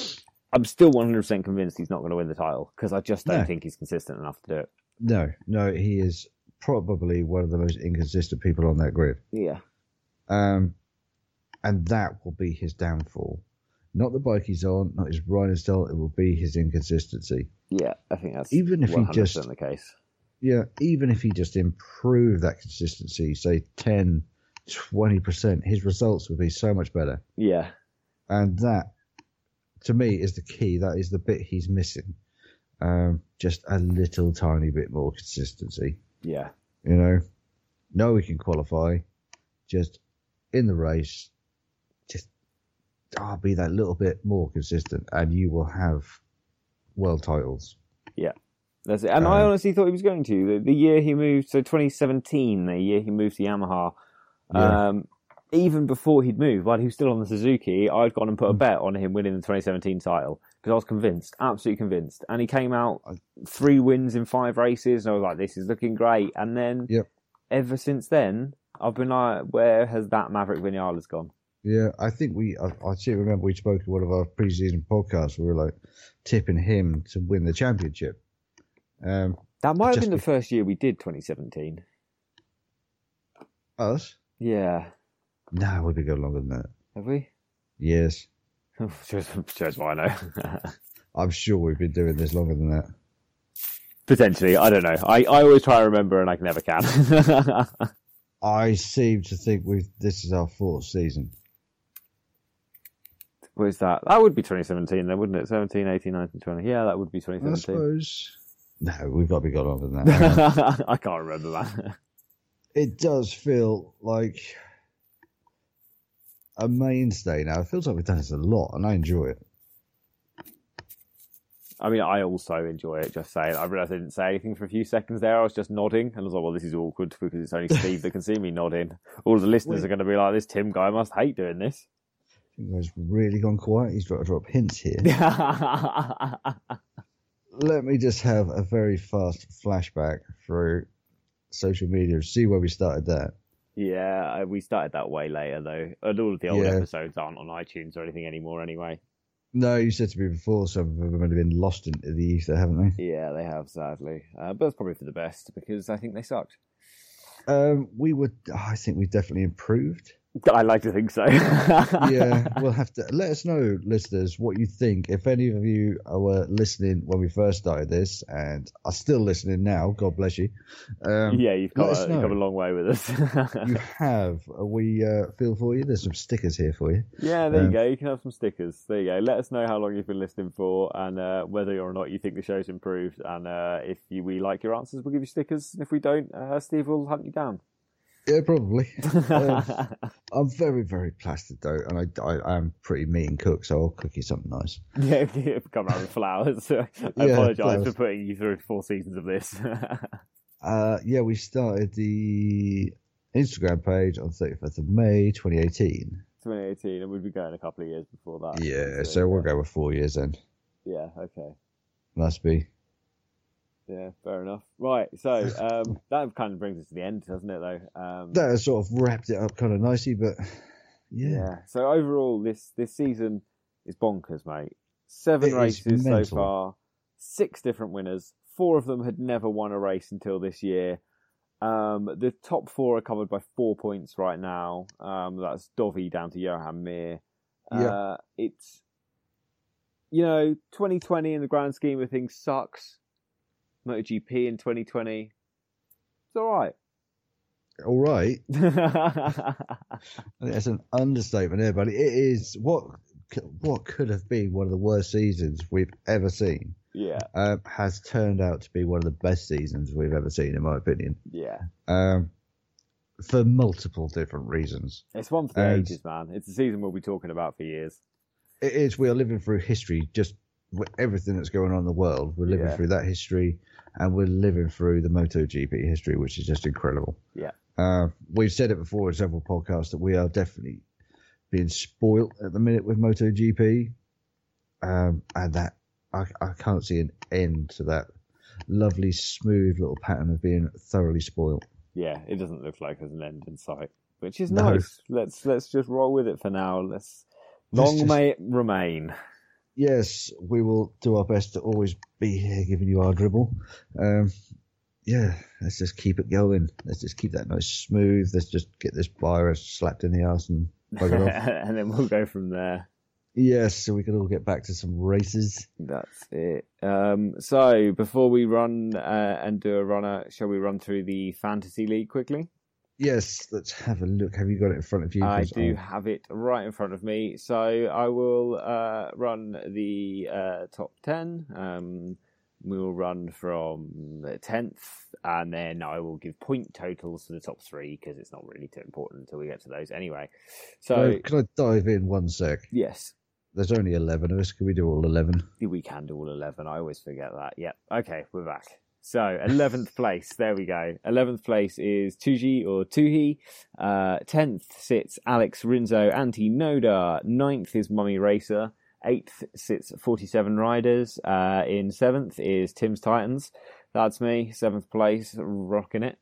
I'm still one hundred percent convinced he's not going to win the title because I just don't No. think he's consistent enough to do it. No, no, he is probably one of the most inconsistent people on that grid. Yeah. Um, and that will be his downfall. Not the bike he's on, not his riding style, it will be his inconsistency. Yeah, I think that's Even if he one hundred percent just- the case. Yeah, even if he just improved that consistency, say ten, twenty percent, his results would be so much better. Yeah. And that, to me, is the key. That is the bit he's missing. Um, just a little tiny bit more consistency. Yeah. You know, no, he can qualify. Just in the race, just oh, be that little bit more consistent, and you will have world titles. Yeah. That's it. And I Um, honestly thought he was going to. The, the year he moved, so twenty seventeen, the year he moved to Yamaha, Yeah. um, even before he'd moved, while he was still on the Suzuki, I'd gone and put a bet on him winning the twenty seventeen title because I was convinced, absolutely convinced. And he came out three wins in five races, and I was like, this is looking great. And then Yep. ever since then, I've been like, where has that Maverick Vinales gone? Yeah, I think we, I, I still remember we spoke in one of our pre-season podcasts, we were like tipping him to win the championship. Um, That might have just been the be- first year we did twenty seventeen. Us? Yeah. No, we've been going longer than that. Have we? Yes. shows, shows what I know. I'm sure we've been doing this longer than that. Potentially, I don't know. I, I always try to remember and I never can. I seem to think we this is our fourth season. What is that? That would be twenty seventeen then, wouldn't it? seventeen, eighteen, nineteen, twenty. Yeah, that would be twenty I seventeen. suppose. No, we've got to be going longer than that. I can't remember that. It does feel like a mainstay now. It feels like we've done this a lot, and I enjoy it. I mean, I also enjoy it, just saying. I realised I didn't say anything for a few seconds there. I was just nodding, and I was like, well, this is awkward because it's only Steve that can see me nodding. All of the listeners Wait. are going to be like, this Tim guy must hate doing this. Tim guy's really gone quiet. He's got to drop hints here. Let me just have a very fast flashback through social media to see where we started that. Yeah, we started that way later, though. And all of the old yeah. episodes aren't on iTunes or anything anymore anyway. No, you said to me before, some of them have only been lost into the ether, haven't they? Yeah, they have, sadly. Uh, but it's probably for the best, because I think they sucked. Um, we would, oh, I think we definitely improved. I like to think so. Yeah, we'll have to let us know, listeners, what you think. If any of you were listening when we first started this and are still listening now, God bless you. Um, yeah, you've got a, you've come a long way with us. You have. We uh, feel for you. There's some stickers here for you. Yeah, there um, you go. You can have some stickers. There you go. Let us know how long you've been listening for and uh, whether or not you think the show's improved. And uh, if you, we like your answers, we'll give you stickers. And if we don't, uh, Steve will hunt you down. Yeah, probably. um, I'm very, very plastered though, and I, I, I'm pretty meat and cook, so I'll cook you something nice. Yeah, come around with flowers. I yeah, apologise flowers. for putting you through four seasons of this. uh, yeah, we started the Instagram page on thirty-first of May, twenty eighteen. twenty eighteen, and we'd be going a couple of years before that. Yeah, so, so we'll go with four years then. Yeah, okay. Must be. Yeah, fair enough. Right, so um, that kind of brings us to the end, doesn't it, though? Um, that has sort of wrapped it up kind of nicely, but yeah. Yeah, so overall, this, this season is bonkers, mate. Seven it races so far, six different winners. Four of them had never won a race until this year. Um, the top four are covered by four points right now. Um, that's Dovi down to Johan Mir. Yeah. Uh, it's, you know, twenty twenty in the grand scheme of things sucks. MotoGP in twenty twenty, it's all right. All right. That's an understatement there, buddy. It is what what could have been one of the worst seasons we've ever seen. Yeah, um, has turned out to be one of the best seasons we've ever seen, in my opinion. Yeah. Um, for multiple different reasons. It's one for the and ages, man. It's a season we'll be talking about for years. It is. We are living through history, just with everything that's going on in the world. We're living yeah. through that history. And we're living through the MotoGP history, which is just incredible. Yeah. Uh, we've said it before in several podcasts that we are definitely being spoilt at the minute with MotoGP. Um, and that I, I can't see an end to that lovely, smooth little pattern of being thoroughly spoilt. Yeah, it doesn't look like there's an end in sight, which is no. nice. Let's let's just roll with it for now. Let's long just... may it remain. Yes, we will do our best to always be here giving you our dribble. Um, yeah, let's just keep it going. Let's just keep that nice smooth. Let's just get this virus slapped in the ass and bugger off. And then we'll go from there. Yes, so we can all get back to some races. That's it. Um, so before we run uh, and do a runner, shall we run through the Fantasy League quickly? Yes, let's have a look. Have you got it in front of you? I do I'll... have it right in front of me. So I will uh, run the uh, top ten. Um, we will run from the tenth, and then I will give point totals for the top three because it's not really too important until we get to those anyway. So uh, can I dive in one sec? Yes. There's only eleven of us. Can we do all eleven? We can do all eleven. I always forget that. Yep. Okay, we're back. So, eleventh place, there we go. eleventh place is Tuji or Tuhi. Uh, tenth sits Alex Rinzo Anti Noda. ninth is Mummy Racer. eighth sits forty-seven Riders. Uh, in seventh is Tim's Titans. That's me, seventh place, rocking it.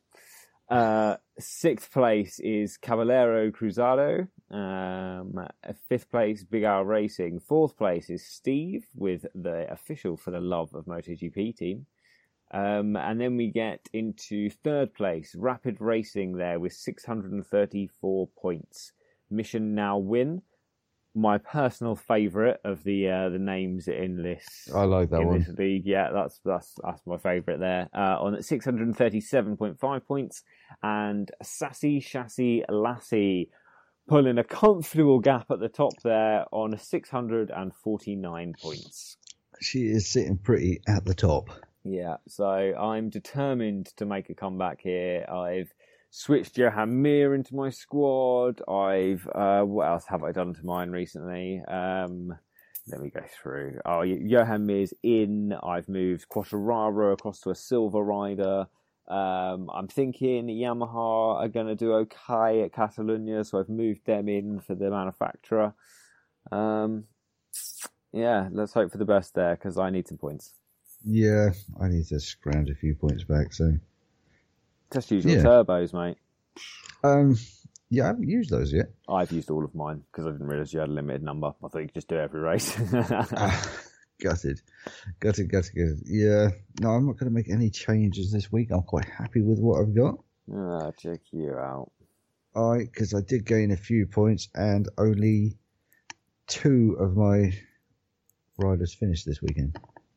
Uh, sixth place is Caballero Cruzado. Um, fifth place, Big Al Racing. Fourth place is Steve with the official For the Love of MotoGP team. Um, and then we get into third place, Rapid Racing there with six hundred thirty-four points. Mission Now Win, my personal favourite of the uh, the names in this. I like that in one. This league, yeah, that's that's that's my favourite there. Uh, on six hundred thirty-seven point five points, and Sassy Chassis Lassie pulling a comfortable gap at the top there on six hundred forty-nine points. She is sitting pretty at the top. Yeah, so I'm determined to make a comeback here. I've switched Johan Mir into my squad. I've uh, what else have I done to mine recently? Um, let me go through. Oh, Johan Mir's in. I've moved Quartararo across to a Silver Rider. Um, I'm thinking Yamaha are going to do okay at Catalunya, so I've moved them in for the manufacturer. Um, yeah, let's hope for the best there because I need some points. Yeah, I need to scrounge a few points back. So just use your yeah. turbos, mate. Um, yeah, I haven't used those yet. I've used all of mine because I didn't realise you had a limited number. I thought you could just do every race. uh, gutted, gutted, gutted, gutted. Yeah, no, I'm not going to make any changes this week. I'm quite happy with what I've got. Ah, check you out. I because I did gain a few points and only two of my riders finished this weekend.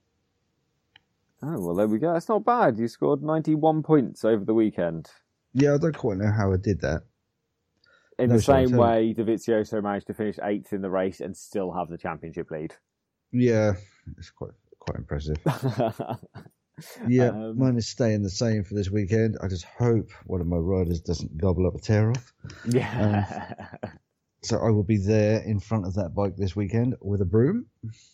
Oh, well, there we go. That's not bad. You scored ninety-one points over the weekend. Yeah, I don't quite know how I did that. In no, the same way, Dovizioso managed to finish eighth in the race and still have the championship lead. Yeah, it's quite quite impressive. yeah, um, mine is staying the same for this weekend. I just hope one of my riders doesn't gobble up a tear off. Yeah. Um, so I will be there in front of that bike this weekend with a broom.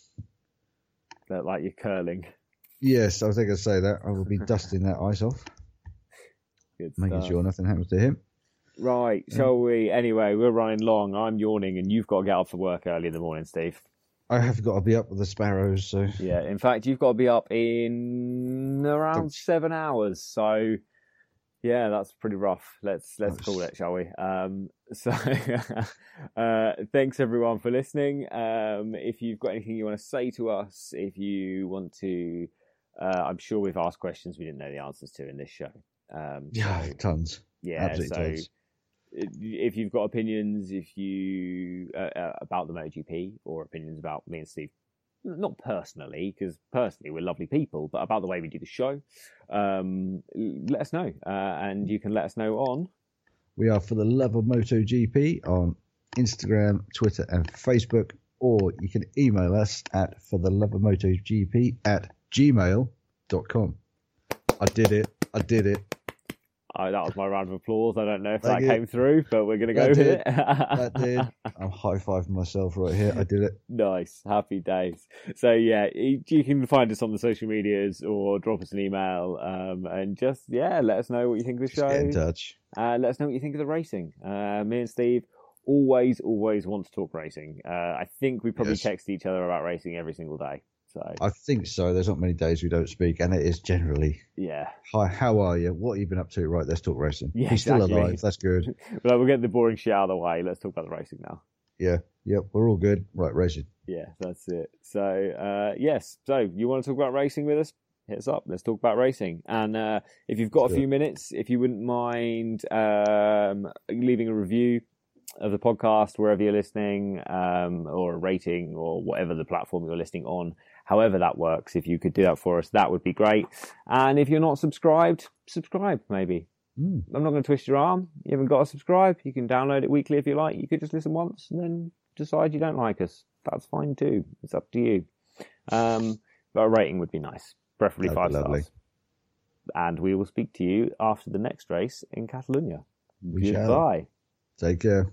That like you're curling. Yes, I was going to say that. I will be dusting that ice off. Good Making stuff. sure nothing happens to him. Right, yeah. Shall we? Anyway, we're running long. I'm yawning and you've got to get up for work early in the morning, Steve. I have got to be up with the sparrows, so... Yeah, in fact, you've got to be up in around seven hours, so... Yeah, that's pretty rough. Let's let's nice. call it, shall we? Um, so, uh, thanks everyone for listening. Um, if you've got anything you want to say to us, if you want to... Uh, I'm sure we've asked questions we didn't know the answers to in this show. Um, yeah, so, tons. Yeah, Absolutely so tons. If you've got opinions, if you uh, uh, about the MotoGP or opinions about me and Steve, not personally, because personally we're lovely people, but about the way we do the show, um, let us know. Uh, and you can let us know on... We are For the Love of MotoGP on Instagram, Twitter and Facebook, or you can email us at for the love of MotoGP at gmail dot com. I did it. I did it. Oh, that was my round of applause. I don't know if Thank that you. came through, but we're going to go That with did. it. That did. I'm high-fiving myself right here. I did it. Nice. Happy days. So, yeah, you can find us on the social medias or drop us an email um, and just, yeah, let us know what you think of the Just show. get in touch. Uh, let us know what you think of the racing. Uh, me and Steve always, always want to talk racing. Uh, I think we probably Yes. text each other about racing every single day. So I think so. There's not many days we don't speak, and it is generally, yeah. hi, how are you? What have you been up to? Right, let's talk racing. Yeah, He's still exactly. alive. That's good. Well, we'll get the boring shit out of the way. Let's talk about the racing now. Yeah, yep, we're all good. Right, racing. Yeah, that's it. So, uh, yes. So, you want to talk about racing with us? Hit us up. Let's talk about racing. And uh, if you've got Let's a do few it. minutes, if you wouldn't mind um, leaving a review of the podcast wherever you're listening, um, or a rating or whatever the platform you're listening on, however that works, if you could do that for us, that would be great. And if you're not subscribed, subscribe maybe. Mm. I'm not going to twist your arm. You haven't got to subscribe. You can download it weekly if you like. You could just listen once and then decide you don't like us. That's fine too. It's up to you. Um, but a rating would be nice, preferably That'd five be lovely. stars. And we will speak to you after the next race in Catalunya. We Goodbye. shall. Take care.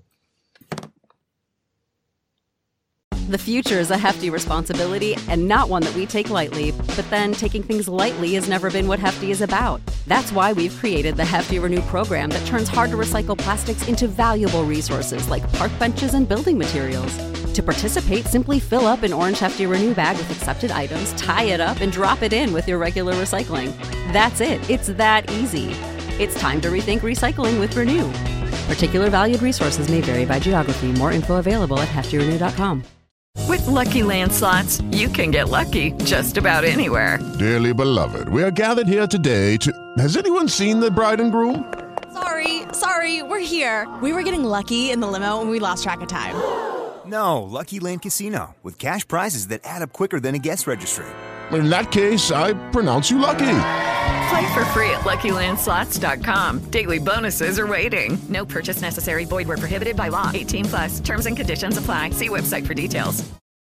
The future is a hefty responsibility and not one that we take lightly. But then taking things lightly has never been what Hefty is about. That's why we've created the Hefty Renew program that turns hard to recycle plastics into valuable resources like park benches and building materials. To participate, simply fill up an orange Hefty Renew bag with accepted items, tie it up, and drop it in with your regular recycling. That's it. It's that easy. It's time to rethink recycling with Renew. Particular valued resources may vary by geography. More info available at hefty renew dot com. With Lucky Land Slots, you can get lucky just about anywhere. Dearly beloved, we are gathered here today to... Has anyone seen the bride and groom? Sorry, sorry, we're here. We were getting lucky in the limo and we lost track of time. No, Lucky Land Casino, with cash prizes that add up quicker than a guest registry. In that case, I pronounce you lucky. Play for free at lucky land slots dot com. Daily bonuses are waiting. No purchase necessary. Void where prohibited by law. eighteen plus. Terms and conditions apply. See website for details.